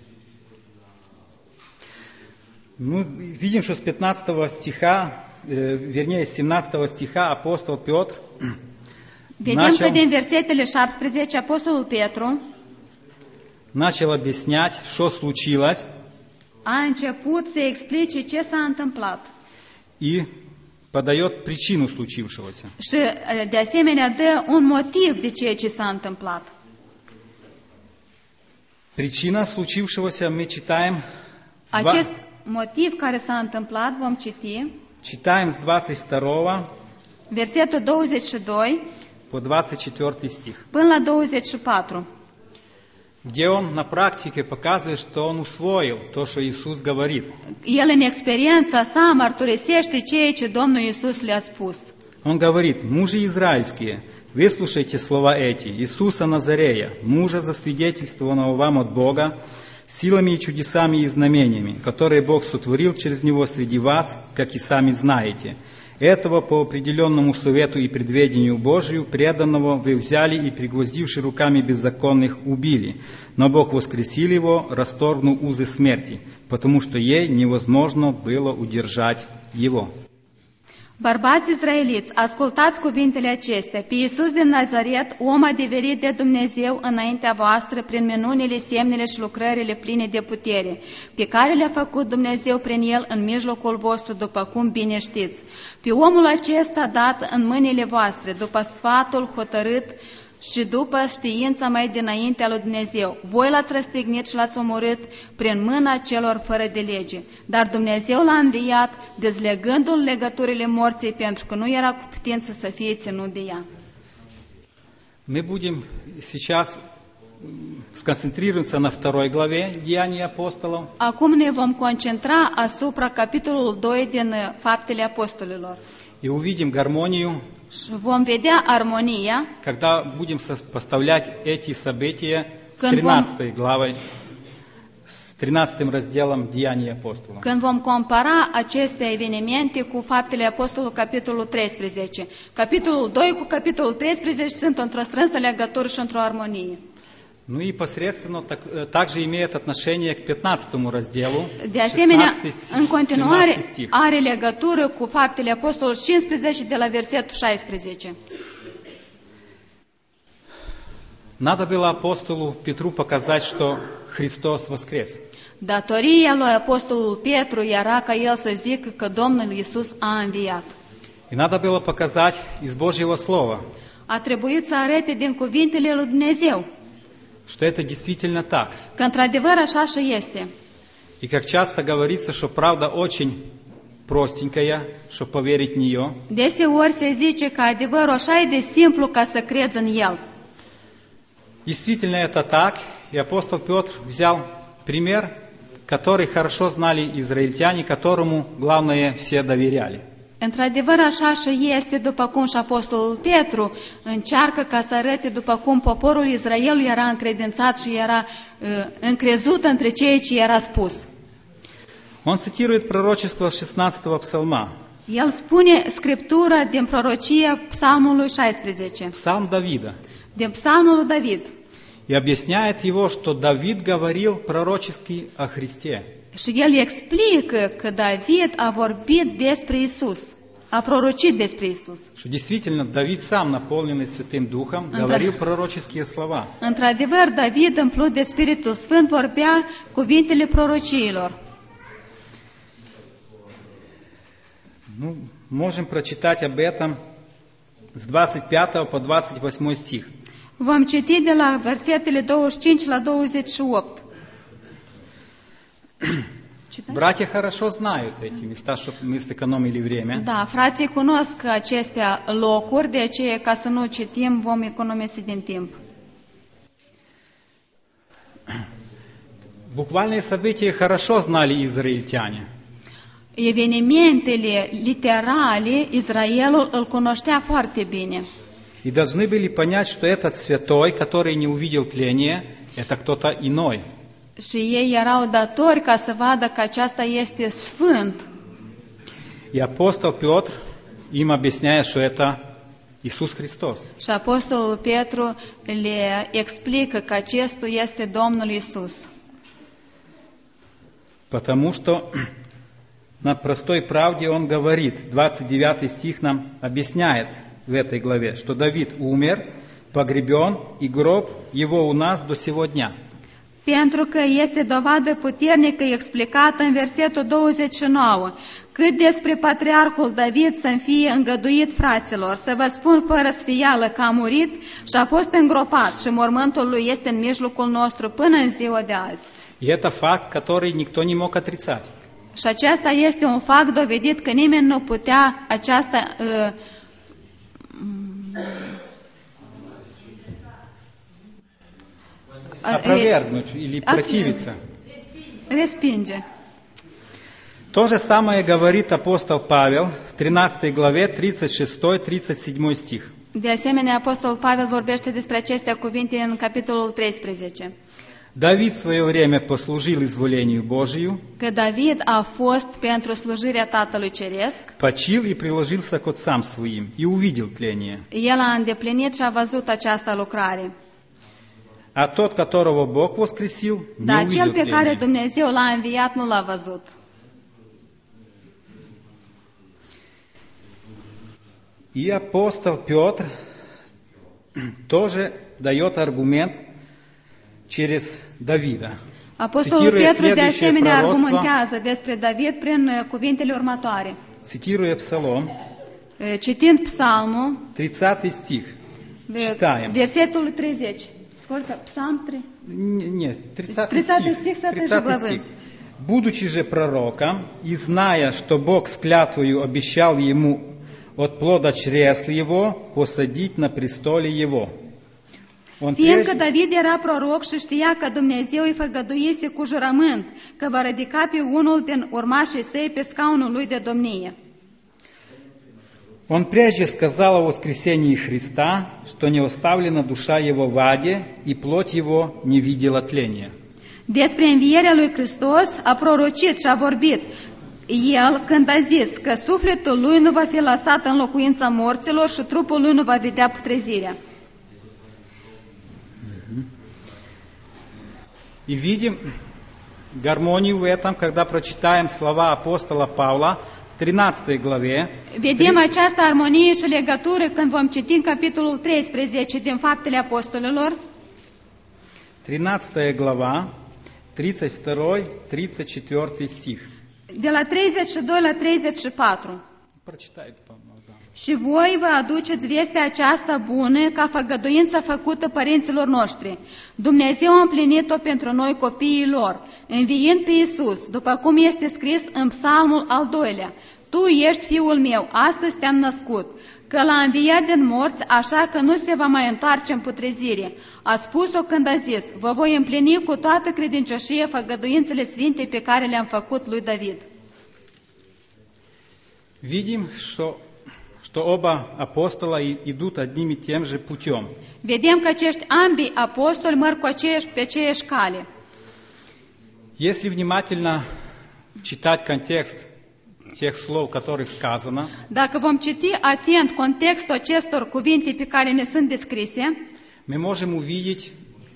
Ну, видим, что с 15 стиха, вернее, с 17 стиха апостол Петр Vedem că din versetele 17 Apostolul Petru начал объяснять, что случилось, a început să explice ce s-a întâmplat. и подает причину случившегося. Și de asemenea dă un motiv de ceea ce s-a întâmplat. Причина случившегося мы читаем, Acest motiv care s-a întâmplat vom citi читаем с 22 versetul 22 по 24 стих, până la 24. где он на практике показывает, что он усвоил то, что Иисус говорит. El în experiența sa mărturisește ceea ce Domnul Iisus le-a spus. Он говорит: «Мужи израильские, выслушайте слова эти, Иисуса Назарея, мужа, засвидетельствованного вам от Бога, силами и чудесами и знамениями, которые Бог сотворил через Него среди вас, как и сами знаете. Этого по определенному совету и предведению Божию, преданного вы взяли и, пригвоздивши руками беззаконных, убили. Но Бог воскресил его, расторгнув узы смерти, потому что ей невозможно было удержать его». Bărbați izraeliți, ascultați cuvintele acestea. Pe Iisus din Nazaret, om adeverit de Dumnezeu înaintea voastră prin minunile, semnele și lucrările pline de putere, pe care le-a făcut Dumnezeu prin El în mijlocul vostru, după cum bine știți. Pe omul acesta dat în mâinile voastre, după sfatul hotărât și după știința mai dinaintea lui Dumnezeu. Voi l-ați răstignit și l-ați omorât prin mâna celor fără de lege. Dar Dumnezeu l-a înviat, dezlegându-l legăturile morții, pentru că nu era cu putință să fie ținut de ea. Мы будем сейчас сконцентрироваться на 2 главе Деяний апостолов. Acum ne vom concentra asupra capitolul 2 din Faptele Apostolilor. И увидим гармонию, Vom vedea armonia когда будем сопоставлять эти события с 13 главой, с 13 разделом Деяний апостолов. Când vom compara aceste evenimente cu Faptele Apostolului, capitolul 13, capitolul 2 cu capitolul 13 sunt într-o strânsă legătură și într-o armonie. Ну и посредственно также имеет отношение к 15 разделу, De asemenea, 16, în continuare 17 stих. are legătură cu Faptele Apostolului 15 de la versetul 16. Надо было апостолу Петру показать, что Христос воскрес. Datoria lui Apostolul Petru era ca el să zică că Domnul Iisus a înviat. И надо было показать из Божьего Слова, A trebuit să arete din cuvintele lui Dumnezeu что это действительно так. că într-adevăr așa și este. И как часто говорится, что правда очень простенькая, чтобы поверить в нее. Deseori se zice că adevărul așa e de simplu ca să crezi în el. Действительно это так. И апостол Петр взял пример, который хорошо знали израильтяне, которому, главное, все доверяли. Într-adevăr așa și este, după cum și Apostolul Petru încearcă ca să arate după cum poporul Israelului era încredințat și era încrezut între cei ce era spus. Он цитирует пророчество 16-го псалма. El spune Scriptura din prorocia Psalmului 16, Псалм Давида. din Psalmul lui David. И объясняет его, что Давид говорил пророчески о Христе. Și el explică că David a vorbit despre Isus, a prorocit despre Isus. Что действительно Давид сам, наполненный Святым Духом, говорил пророческие слова. Într-adevăr, David, împlut de Spiritul Sfânt, vorbea cuvintele prorociilor. Ну, можем прочитать об этом с 25 по 28 стих. Vom citi de la versetele 25 la 28. Братья хорошо знают эти места, чтобы мы сэкономили время. Da, frații cunosc aceste locuri, de aceea, ca să nu citim, vom economisi din timp. Буквальные события хорошо знали израильтяне. Evenimentele literale, Israelul îl cunoștea foarte bine. И должны были понять, что этот святой, который не увидел тления, это кто-то иной. Și ei erau datori ca să vadă că aceasta este sfânt. И апостол Петр им объясняет, что это Иисус Христос. Și Apostolul Petru le explică că acesta este Domnul Iisus. Потому что на простой правде он говорит, 29 стих нам объясняет в этой главе, что Давид умер, погребен, и гроб его у нас до сего дня. Pentru că este dovadă puternică explicată în versetul 29. Cât despre patriarhul David să-mi fie îngăduit, fraților, să vă spun fără sfială că a murit și a fost îngropat și mormântul lui este în mijlocul nostru până în ziua de azi. И это факт, который никто не мог отрицать. Și acesta este un fapt dovedit că nimeni nu putea aceasta опровергнуть или противиться. Respinge. То же самое говорит апостол Павел в 13 главе 36-37 стих. De asemenea, Apostol Pavel vorbește despre aceste cuvinte în capitolul 13. Давид в свое время послужил изволению Божию, Că David a fost pentru slujirea Tatălui Ceresc, почил и приложился к отцам своим, и увидел тление. el a îndeplinit și a văzut această lucrare. А тот, которого Бог воскресил, не Dar увидел cel pe care тления. Dumnezeu l-a înviat nu l-a văzut. И апостол Петр тоже дает аргумент через Давида. Apostolul Citiruie Petru de следующее asemenea proroctво, argumentează despre David prin cuvintele următoare. цитируя Псалом, Citind Psalmul, 30 стих. Читаем. versetul 30. Сколько? Psalm 3? Нет, 30 30 стих. стих с этой же 30 главы. стих. «Будучи же пророком, и зная, что Бог с клятвою обещал ему от плода чресл его посадить на престоле его». Он Fiindcă прежде- David era proroc și știa că Dumnezeu îi făgăduise cu jurământ că va ridica pe unul din urmașii săi pe scaunul lui de domnie. Он прежде сказал о воскресении Христа, что не оставлена душа его в аде, и плоть его не видела тления. Despre învierea lui Hristos a prorocit și a vorbit el când a zis că sufletul lui nu va fi lăsat în locuința morților și trupul lui nu va vedea putrezirea. И видим гармонию в этом, когда прочитаем слова апостола Павла в 13 главе. Vedem această armonie și legătură când vom citi în capitolul 13 din Faptele Apostolilor. 13 глава, 32-34 стих. De la 32 la 34. Прочитайте, пожалуйста. Și voi vă aduceți vestea aceasta bună ca făgăduința făcută părinților noștri. Dumnezeu a împlinit-o pentru noi copiii lor, înviind pe Iisus, după cum este scris în Psalmul al 2-lea. Tu ești Fiul meu, astăzi te-am născut, că l-a înviat din morți, așa că nu se va mai întoarce în putrezire. A spus-o când a zis, vă voi împlini cu toată credincioșie făgăduințele sfinte pe care le-am făcut lui David. Видим, что оба апостола идут одним и тем же путем. Vedem că acești ambii apostoli merg pe aceeași cale. Если внимательно читать контекст тех слов, которых сказано, Dacă vom citi atent contextul acestor cuvinte pe care ne sunt descrise, мы можем увидеть,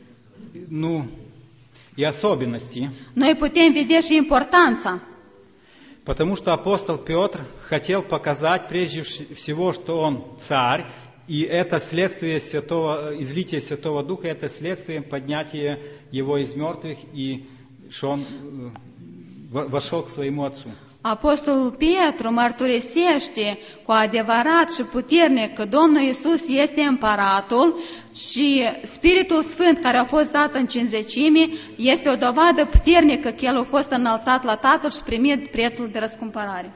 и особенности, noi putem vedea și importanța. потому что апостол Петр хотел показать прежде всего, что он царь, и это следствие излития Святого Духа, это следствие поднятия его из мертвых, и что он вошел к своему Отцу. Apostolul Petru mărturisește cu adevărat și puternic că Domnul Iisus este împăratul și Spiritul Sfânt care a fost dat în cinzecime este o dovadă puternică că El a fost înălțat la Tatăl și primit prețul de răscumpărare.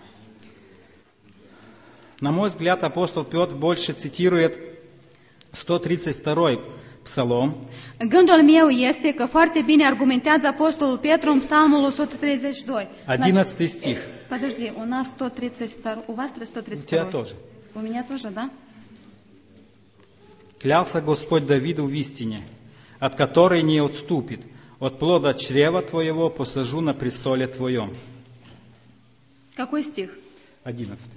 На мой взгляд, апостол Петр больше цитирует 132-й Псалом. Gândul meu este că foarte bine argumentează Apostolul Petru în Psalmul 132. 11 стих. Подожди, у нас 132, у вас 132. У тебя тоже. У меня тоже, да? «Клялся Господь Давиду в истине, от которой не отступит, от плода чрева твоего посажу на престоле твоем». Какой стих? 11.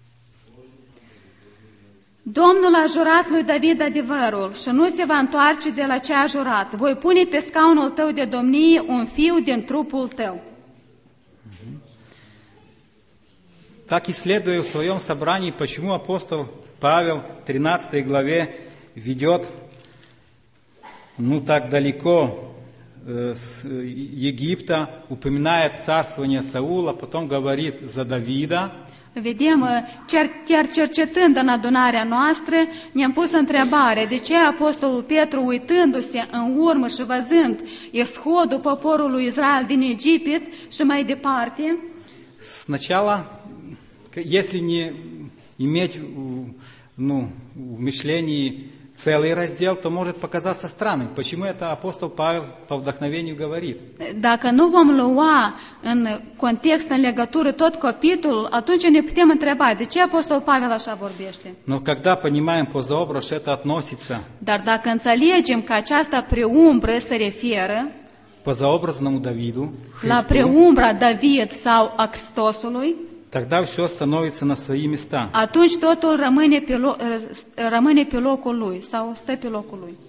Domnul a jurat lui David adevărul și nu se va întoarce de la ce a jurat. Voi pune pe scaunul tău de domnie un fiu din trupul tău. Так, исследуя в своем собрании, почему апостол Павел в 13 главе ведет так далеко с Египта, упоминает царствование Саула, потом говорит за Давида. Vedem, chiar cercetând în adunarea noastră, ne-am pus întrebare, de ce Apostolul Petru, uitându-se în urmă și văzând exodul poporului Israel din Egipt și mai departe, Сначала, если не иметь в мышлении целый раздел, то может показаться странным. Почему это апостол Павел по вдохновению говорит? Dacă nu vom lua în context, în legătură tot capitolul, atunci ne putem întreba, de ce Apostol Pavel așa vorbește? Но когда понимаем по заобраз, это относится Dar dacă înțelegem că această preumbră se referă по заобразному Давиду, la Христу, preumbra David sau a Hristosului, тогда все становится на свои места. atunci totul rămâne pe locul lui sau stă pe locul lui.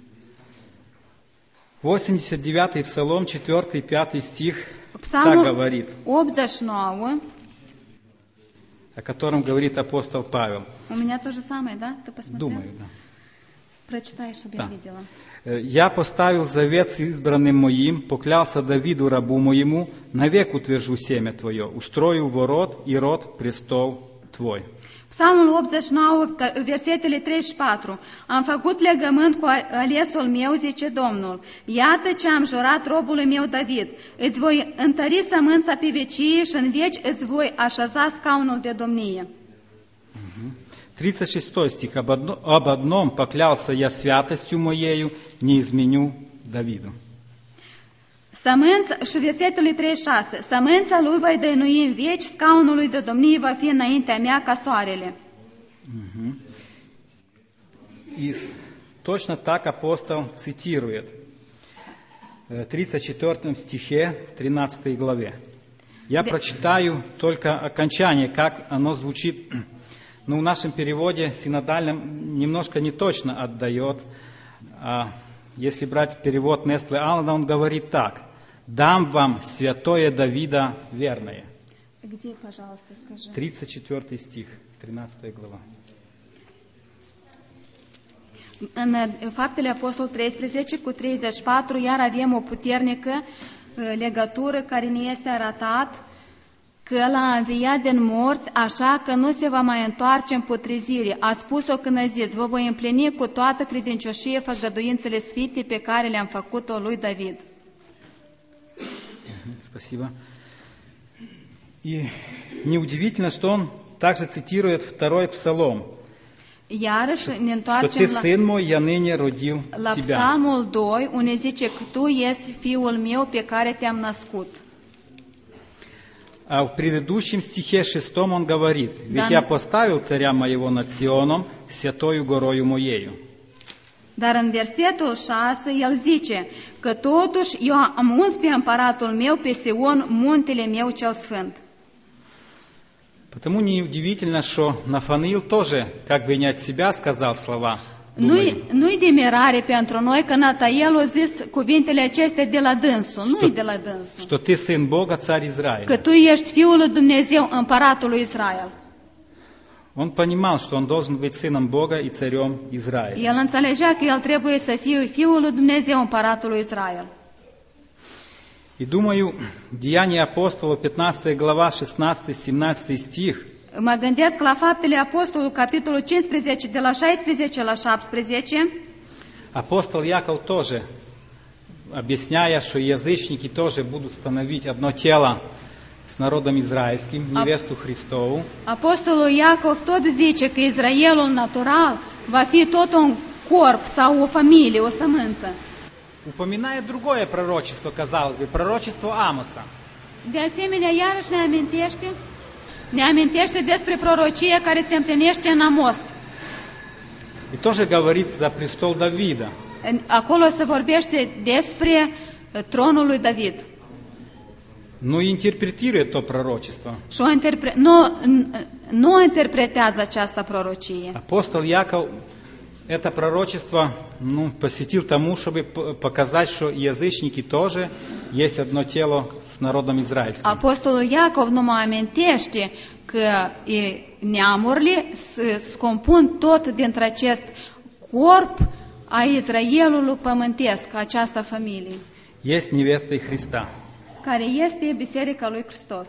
89-й Псалом, 4-5 стих, так Psalmul говорит, 89, о котором говорит апостол Павел. у меня то же самое, да? Ты посмотрел? Думаю, да. Прочитай, чтобы Да. я видела. «Я поставил завет с избранным моим, поклялся Давиду, рабу моему, навек утвержу семя твое, устрою ворот и род престол твой». Psalmul 89, versetele 34. Am făcut legământ cu alesul meu, zice Domnul. Iată ce am jurat robului meu David. Îți voi întări sămânța pe vecie și în veci îți voi așeza scaunul de domnie. 36 стих. «Об одном поклялся я святостью моею, не изменю Давиду». Sămânța, și versetele 36. Sămânța lui va dăinui în veci, scaunul lui de domnie va fi înaintea mea ca soarele. И точно так апостол цитирует 34 стихе 13 главе. Я прочитаю только окончание, как оно звучит. Ну, в нашем переводе синодальном немножко не точно отдает. Если брать перевод Нестле Аллена, он говорит так. «Дам вам святое Давида верное». Где, пожалуйста, скажи? 34 stih, 13 glava. În Faptele Apostol 13 cu 34, iar avem o puternică legătură care ne este arătat că l-a înviat din morți, așa că nu se va mai întoarce în putrezire. A spus-o când a zis, vă voi împlini cu toată credincioșie făgăduințele sfinte pe care le-am făcut-o lui David. Спасибо. И неудивительно, что он также цитирует второй псалом. Iarăși ne Что ты, întoarcem сын мой, я ныне родил la тебя. Psalmul 2, unde zice că tu ești fiul meu pe care te-am născut. А в предыдущем стихе 6 он говорит, «Ведь я поставил царя моего над Сионом, святою горою моею». Dar în versetul 6 el zice că totuși eu am uns pe împăratul meu pe Sion, muntele meu cel sfânt. Потому неудивительно, что Нафанаил тоже, как бы не от себя, сказал слова, думаю. Nu-i de mirare pentru noi că Nataiel a zis cuvintele acestea de la dânsul, nu-i de la dânsul. Что ты сын Бога, царь Израиля. Că tu ești Fiul lui Dumnezeu, împăratul lui Israel. Он понимал, что он должен быть сыном Бога и царем Израиля. El înțelegea că el trebuie să fie Fiul lui Dumnezeu, împăratul lui Israel. И думаю, Деяния апостолов, 15 глава, 16-17 стих, Mă gândesc la Faptele Apostolului, capitolul 15, de la 16 la 17. апостол Яков тоже, объясняя, что язычники тоже будут становить одно тело с народом израильским, невесту Христову. Apostolul Iacov tot zice că Israelul natural va fi tot un corp sau o familie, o sămânță. Упоминая другое пророчество, казалось бы, пророчество Амоса. De asemenea, iarăși ne amintește despre prorocie care se împlinește în Amos. И тоже говорит за престол Давида. Acolo se vorbește despre tronul lui David. Но интерпретирует то пророчество. Și nu interpretează această prorocie. Апостол Яков это пророчество посвятил тому, чтобы показать, что язычники тоже есть одно тело с народом израильским. Apostolul Iacov nu mă amintește că neamurile se compun tot dintre acest corp a Israelului pământesc, această familie, Есть невестой Христа. care este Biserica lui Hristos.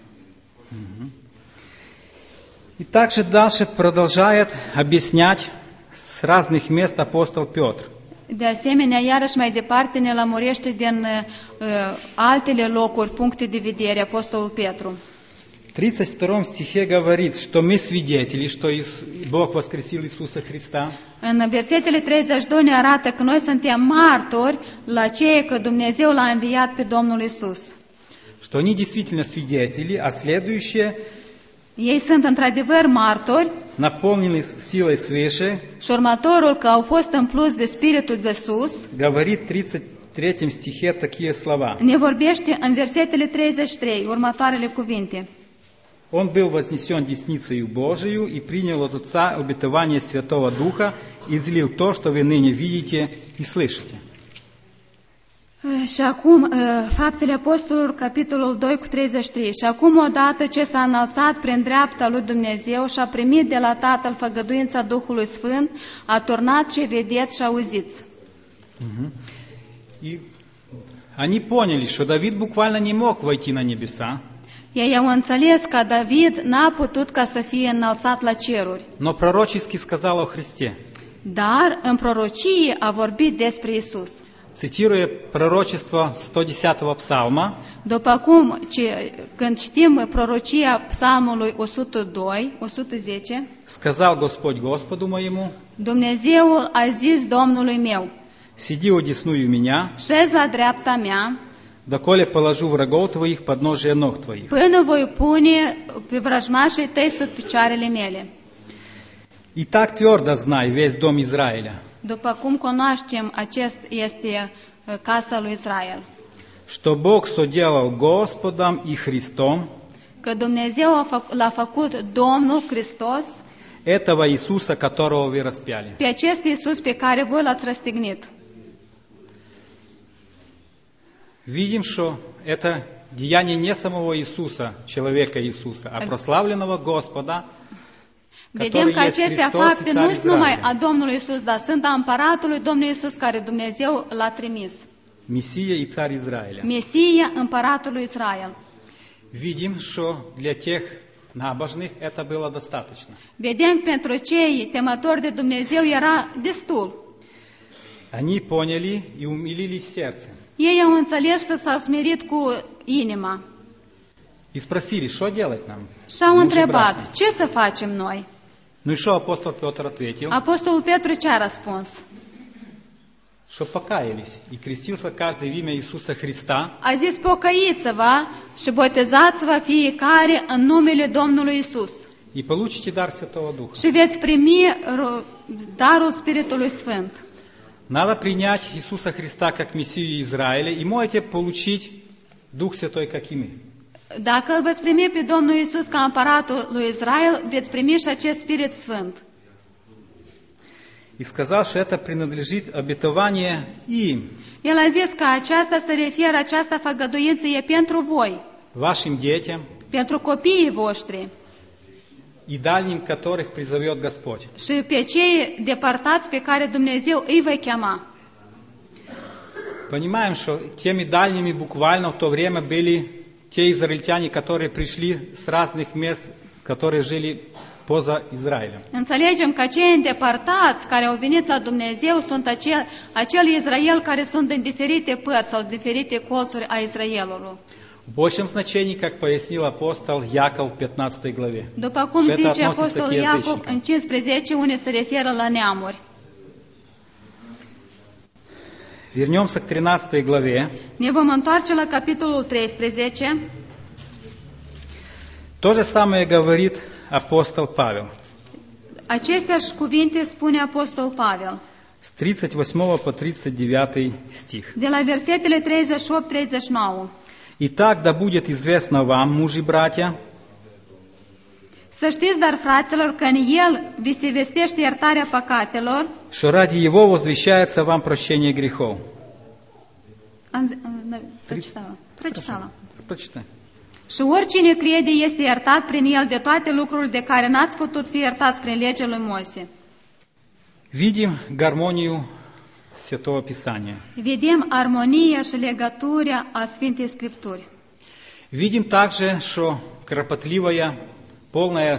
И также дальше продолжает объяснять с разных мест апостол Петр. De asemenea, iarăși mai departe ne lămurește din altele locuri, puncte de vedere, Apostolul Petru. В 32 стихе говорит, что мы свидетели, что Бог воскресил Иисуса Христа. În versetele 32 ne arată că noi suntem martori la ceea că Dumnezeu l-a înviat pe Domnul Iisus. Что они действительно свидетели, а следующее Ei sunt într-adevăr martori наполнены силой свыше, și următorul că au fost împluți de Spiritul de sus, говорит в 33 стихе такие слова. ne vorbește în versetele 33 următoarele cuvinte. Он был вознесен десницею Божию и принял от Отца обетование Святого Духа и излил то, что вы ныне видите и слышите. Și acum, Faptele Apostolilor, capitolul 2 cu 33. Și acum, odată ce s-a înălțat prin dreapta lui Dumnezeu și a primit de la Tatăl făgăduința Duhului Sfânt, a turnat ce vedeți și auziți. И они поняли, что Давид буквально не мог войти на небеса, Ei au înțeles că David n-a putut ca să fie înălțat la ceruri, но пророчески сказал о Христе. dar în prorocie a vorbit despre Isus. Цитируя пророчество 110-го псалма, După cum, când citim prorocia psalmului 110, сказал Господь Господу моему, Dumnezeul a zis Domnului meu, сиди одесную меня, șezi la dreapta mea, доколе положу врагов твоих подножие ног твоих. până voi pune pe vrăjmașii tăi sub picioarele mele. И так твердо знай весь дом Израиля, După cum cunoaștem, acest este casa lui Israel. Что Бог соделал Господом и Христом Că Dumnezeu l-a făcut Domnul Hristos, этого Иисуса, которого вы распяли. pe acest Iisus pe care voi l-ați răstignit. Видим, что это деяние не самого Иисуса, человека Иисуса, а прославленного Господа, Vedem că который есть aceste Христос и fapte Царь nu sunt numai Израиля. a Domnului Iisus, dar sunt a împăratului Domnului Iisus care Dumnezeu l-a trimis. Мессия и Царь Израиля. Mesia, împăratul lui Israel. Видим, что для тех набожных это было достаточно. Vedem că pentru cei temători de Dumnezeu era destul. Они поняли и умилились сердцем. Ei au înțeles și s-au smerit cu inima. И спросили, что делать нам? Și au Mужи, întrebat, братья? ce să facem noi? Ну и что апостол Петр ответил? Apostolul Petru ce a răspuns? Что покаялись и крестился каждый в имя Иисуса Христа, A zis, pocăiți-vă și botezați-vă fiecare în numele Domnului Iisus и получите дар Святого Духа. și veți primi darul Spiritului Sfânt. Надо принять Иисуса Христа как Мессию Израиля, и можете получить Дух Святой, как и мы. Dacă îl veți primi pe Domnul Iisus ca împăratul lui Israel, veți primi și acest Spirit Sfânt. И сказал, что это принадлежит обетование им, El a zis că aceasta se referă, această făgăduință e pentru voi, вашим детям pentru copiii voștri и дальним, которых призовет Господь. și pe cei depărtați pe care Dumnezeu îi va chema. Понимаем, что теми дальними буквально в то время были те израильтяне, которые пришли с разных мест, которые жили поза Израилем. Înțelegem că cei îndepărtați care au venit la Dumnezeu sunt acel Israel care sunt din diferite părți sau din diferite colțuri a Israelului. В большем значении, как пояснил апостол Яков в 15 главе. După cum Что это zice относится к Apostolul Iacov язычникам. în 15, unde se referă la neamuri. Вернемся к 13 главе. Ne vom întoarce la capitolul 13. То же самое говорит апостол Павел. Acesteași cuvinte spune Apostol Pavel, С 38 по 39 стих. de la versetele 38-39. «Итак, да будет известно вам, мужи, братья, Să știți, dar, fraților, că în El vi se vestește iertarea păcatelor. что ради его возвещается вам прощение грехов». Прочитала. Прочитай. Și oricine crede este iertat prin El de toate lucrurile de care n-ați putut fi iertați prin legea lui Moise. Видим гармонию Святого Писания. Vedem armonia și legătura a Sfintei Scripturi. Видим также, что кропотливое, полное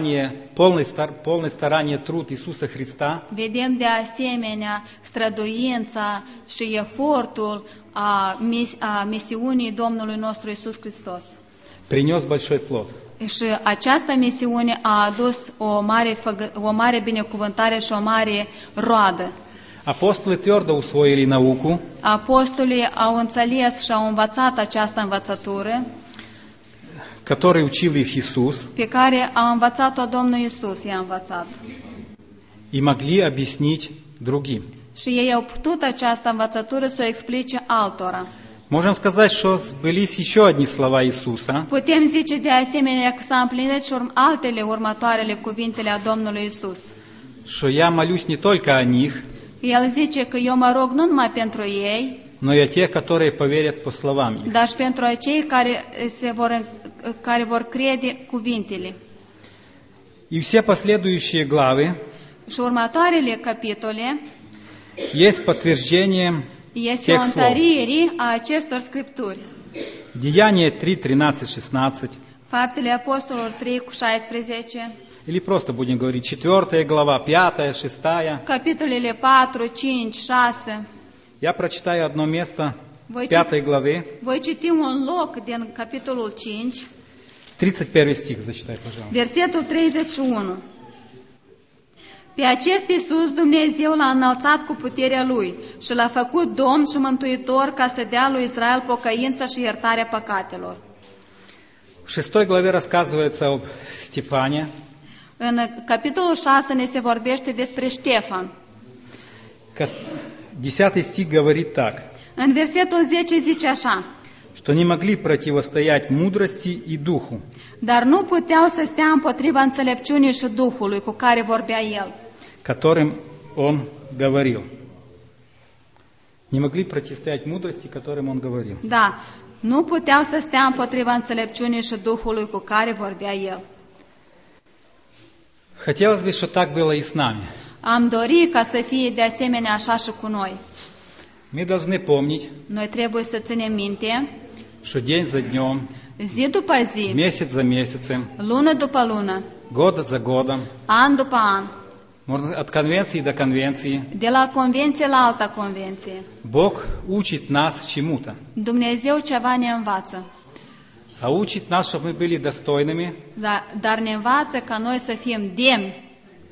старание труд Иисуса Христа Vedem de asemenea străduința și efortul a misiunii Domnului nostru Iisus Hristos. принес большой плод. Și această misiune a adus o mare binecuvântare și o mare roadă. Апостолы твердо усвоили науку, Apostolii au înțeles și au învățat această învățătură которой учил их Иисус, pe care a învățat-o Domnul Iisus, i-a învățat. и могли объяснить другим. Și ei au putut această învățătură să o explice altora. Можем сказать, что сбылись еще одни слова Иисуса, Putem zice de asemenea că s-a împlinit și altele următoarele cuvintele a Domnului Iisus. что я молюсь не только о них, El zice că eu mă rog nu numai pentru ei, но и о тех, которые поверят по словам их. dar și pentru acei care vor crede cuvintele. И все последующие главы Și următoarele capitole есть подтверждением este o teх слов. întărire a acestor scripturi. Деяния 3, 13, 16, Faptele Apostolilor 3:16, или просто будем говорить 4 глава, 5, 6. capitolele 4, 5, 6. Я прочитаю одно место Voi с 5 главы, Voi citi un loc din capitolul 5, 31 стих, зачитай, пожалуйста. versetul 31. Pe acest Iisus Dumnezeu l-a înălțat cu puterea Lui și l-a făcut Domn și Mântuitor ca să dea lui Israel pocăința și iertarea păcatelor. В 6 главе рассказывается об Стефане, În capitolul 6 ne se vorbește despre Ștefan. 10 стих говорит так. În versetul 10 zice așa: что не могли противостоять мудрости и духу, dar nu puteau să stea împotriva înțelepciunii și Duhului cu care vorbea el. которым он говорил. Не могли противостоять мудрости, которым он говорил. Da, nu puteau să stea împotriva înțelepciunii și Duhului cu care vorbea el. Хотелось бы, чтобы так было и с nami. Am dorit ca să fie de asemenea așa și cu noi. Мы должны помнить, Noi trebuie să ținem minte, что день за днем, zi după zi, месяц за месяцем, lună după lună, год за годом, an după an, можно от конвенции до конвенции, de la convenție la alta convenție, Бог учит нас чему-то. Dumnezeu ceva ne învață. А учит нас, чтобы мы были достойными Dar ne învață ca noi să fim demni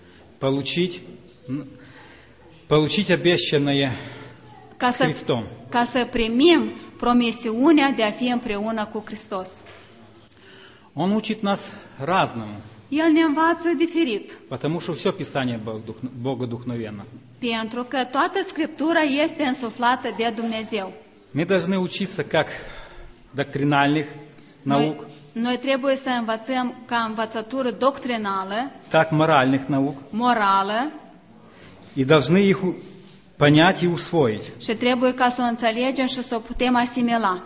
получить обещанное ca с Христом. să primim promisiunea de a fi împreună cu Hristos. Он учит нас разному, El ne învață diferit, потому что все Писание богодухновенно. pentru că toată Scriptura este însuflată de Dumnezeu. Мы должны учиться как доктринальных наук, Noi trebuie să învățăm ca învățătură doctrinală, так моральных наук, morală, и должны их понять и усвоить. și trebuie ca să o înțelegem și să o putem asimila.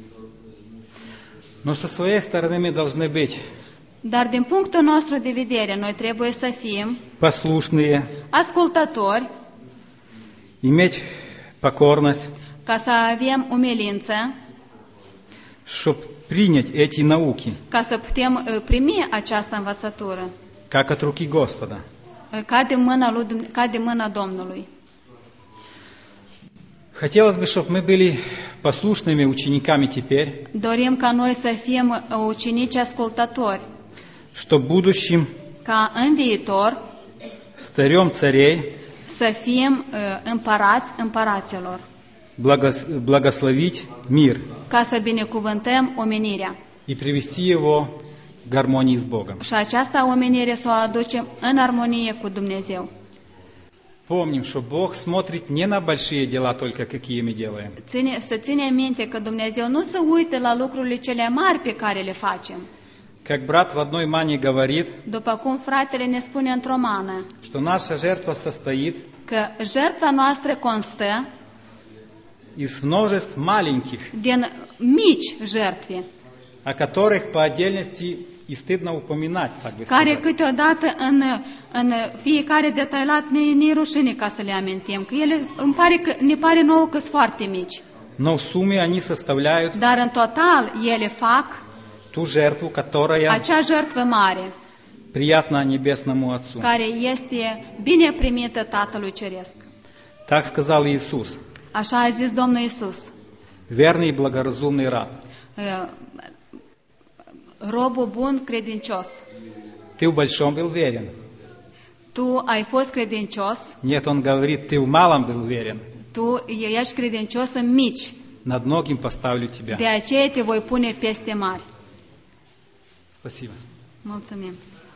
Но со своей стороны мы должны быть Dar din punctul nostru de vedere, noi trebuie să fim послушные, ascultători, иметь покорность, ca să avem umilință, чтобы принять эти науки, ca să putem primi această învățătură, как от руки Господа. ca de mâna Domnului. Хотелось бы, чтобы мы были послушными учениками теперь, Dorim ca noi să fim ucenici ascultători, чтобы в будущем ca în viitor старем царей să fim împărați împăraților, благословить мир ca să binecuvântăm omenirea. и привести его к гармонии с Богом. Și această omenire să o aducem în armonie cu Dumnezeu. Помним, что Бог смотрит не на большие дела только, какие мы делаем, Să ținem minte că Dumnezeu nu se uită la lucrurile cele mari pe care le facem. Как брат в одной мане говорит, După cum fratele ne spune într-o mană, что наша жертва состоит că jertfa noastră constă из множеств маленьких, din mici jertfe, о которых по отдельности и стыдно упоминать, так бы care сказать. câteodată în fiecare detailat ne rușine ca să le amintim, că ele ne pare nouă că sunt foarte mici, Но в sumме они составляют dar în total ele fac ту жертву, которая acea jertfă mare, приятна Небесному Отцу. care este bine primită Tatălui Ceresc. Так сказал Иисус, Așa a zis Domnul Iisus, верный и благоразумный раб. robul bun credincios. Ты в большом был верен. Tu ai fost credincios, Нет, он говорит, ты в малом был верен. tu ești credincios în mici, Над многим поставлю тебя. de aceea te voi pune peste mari. Спасибо. Mulțumim!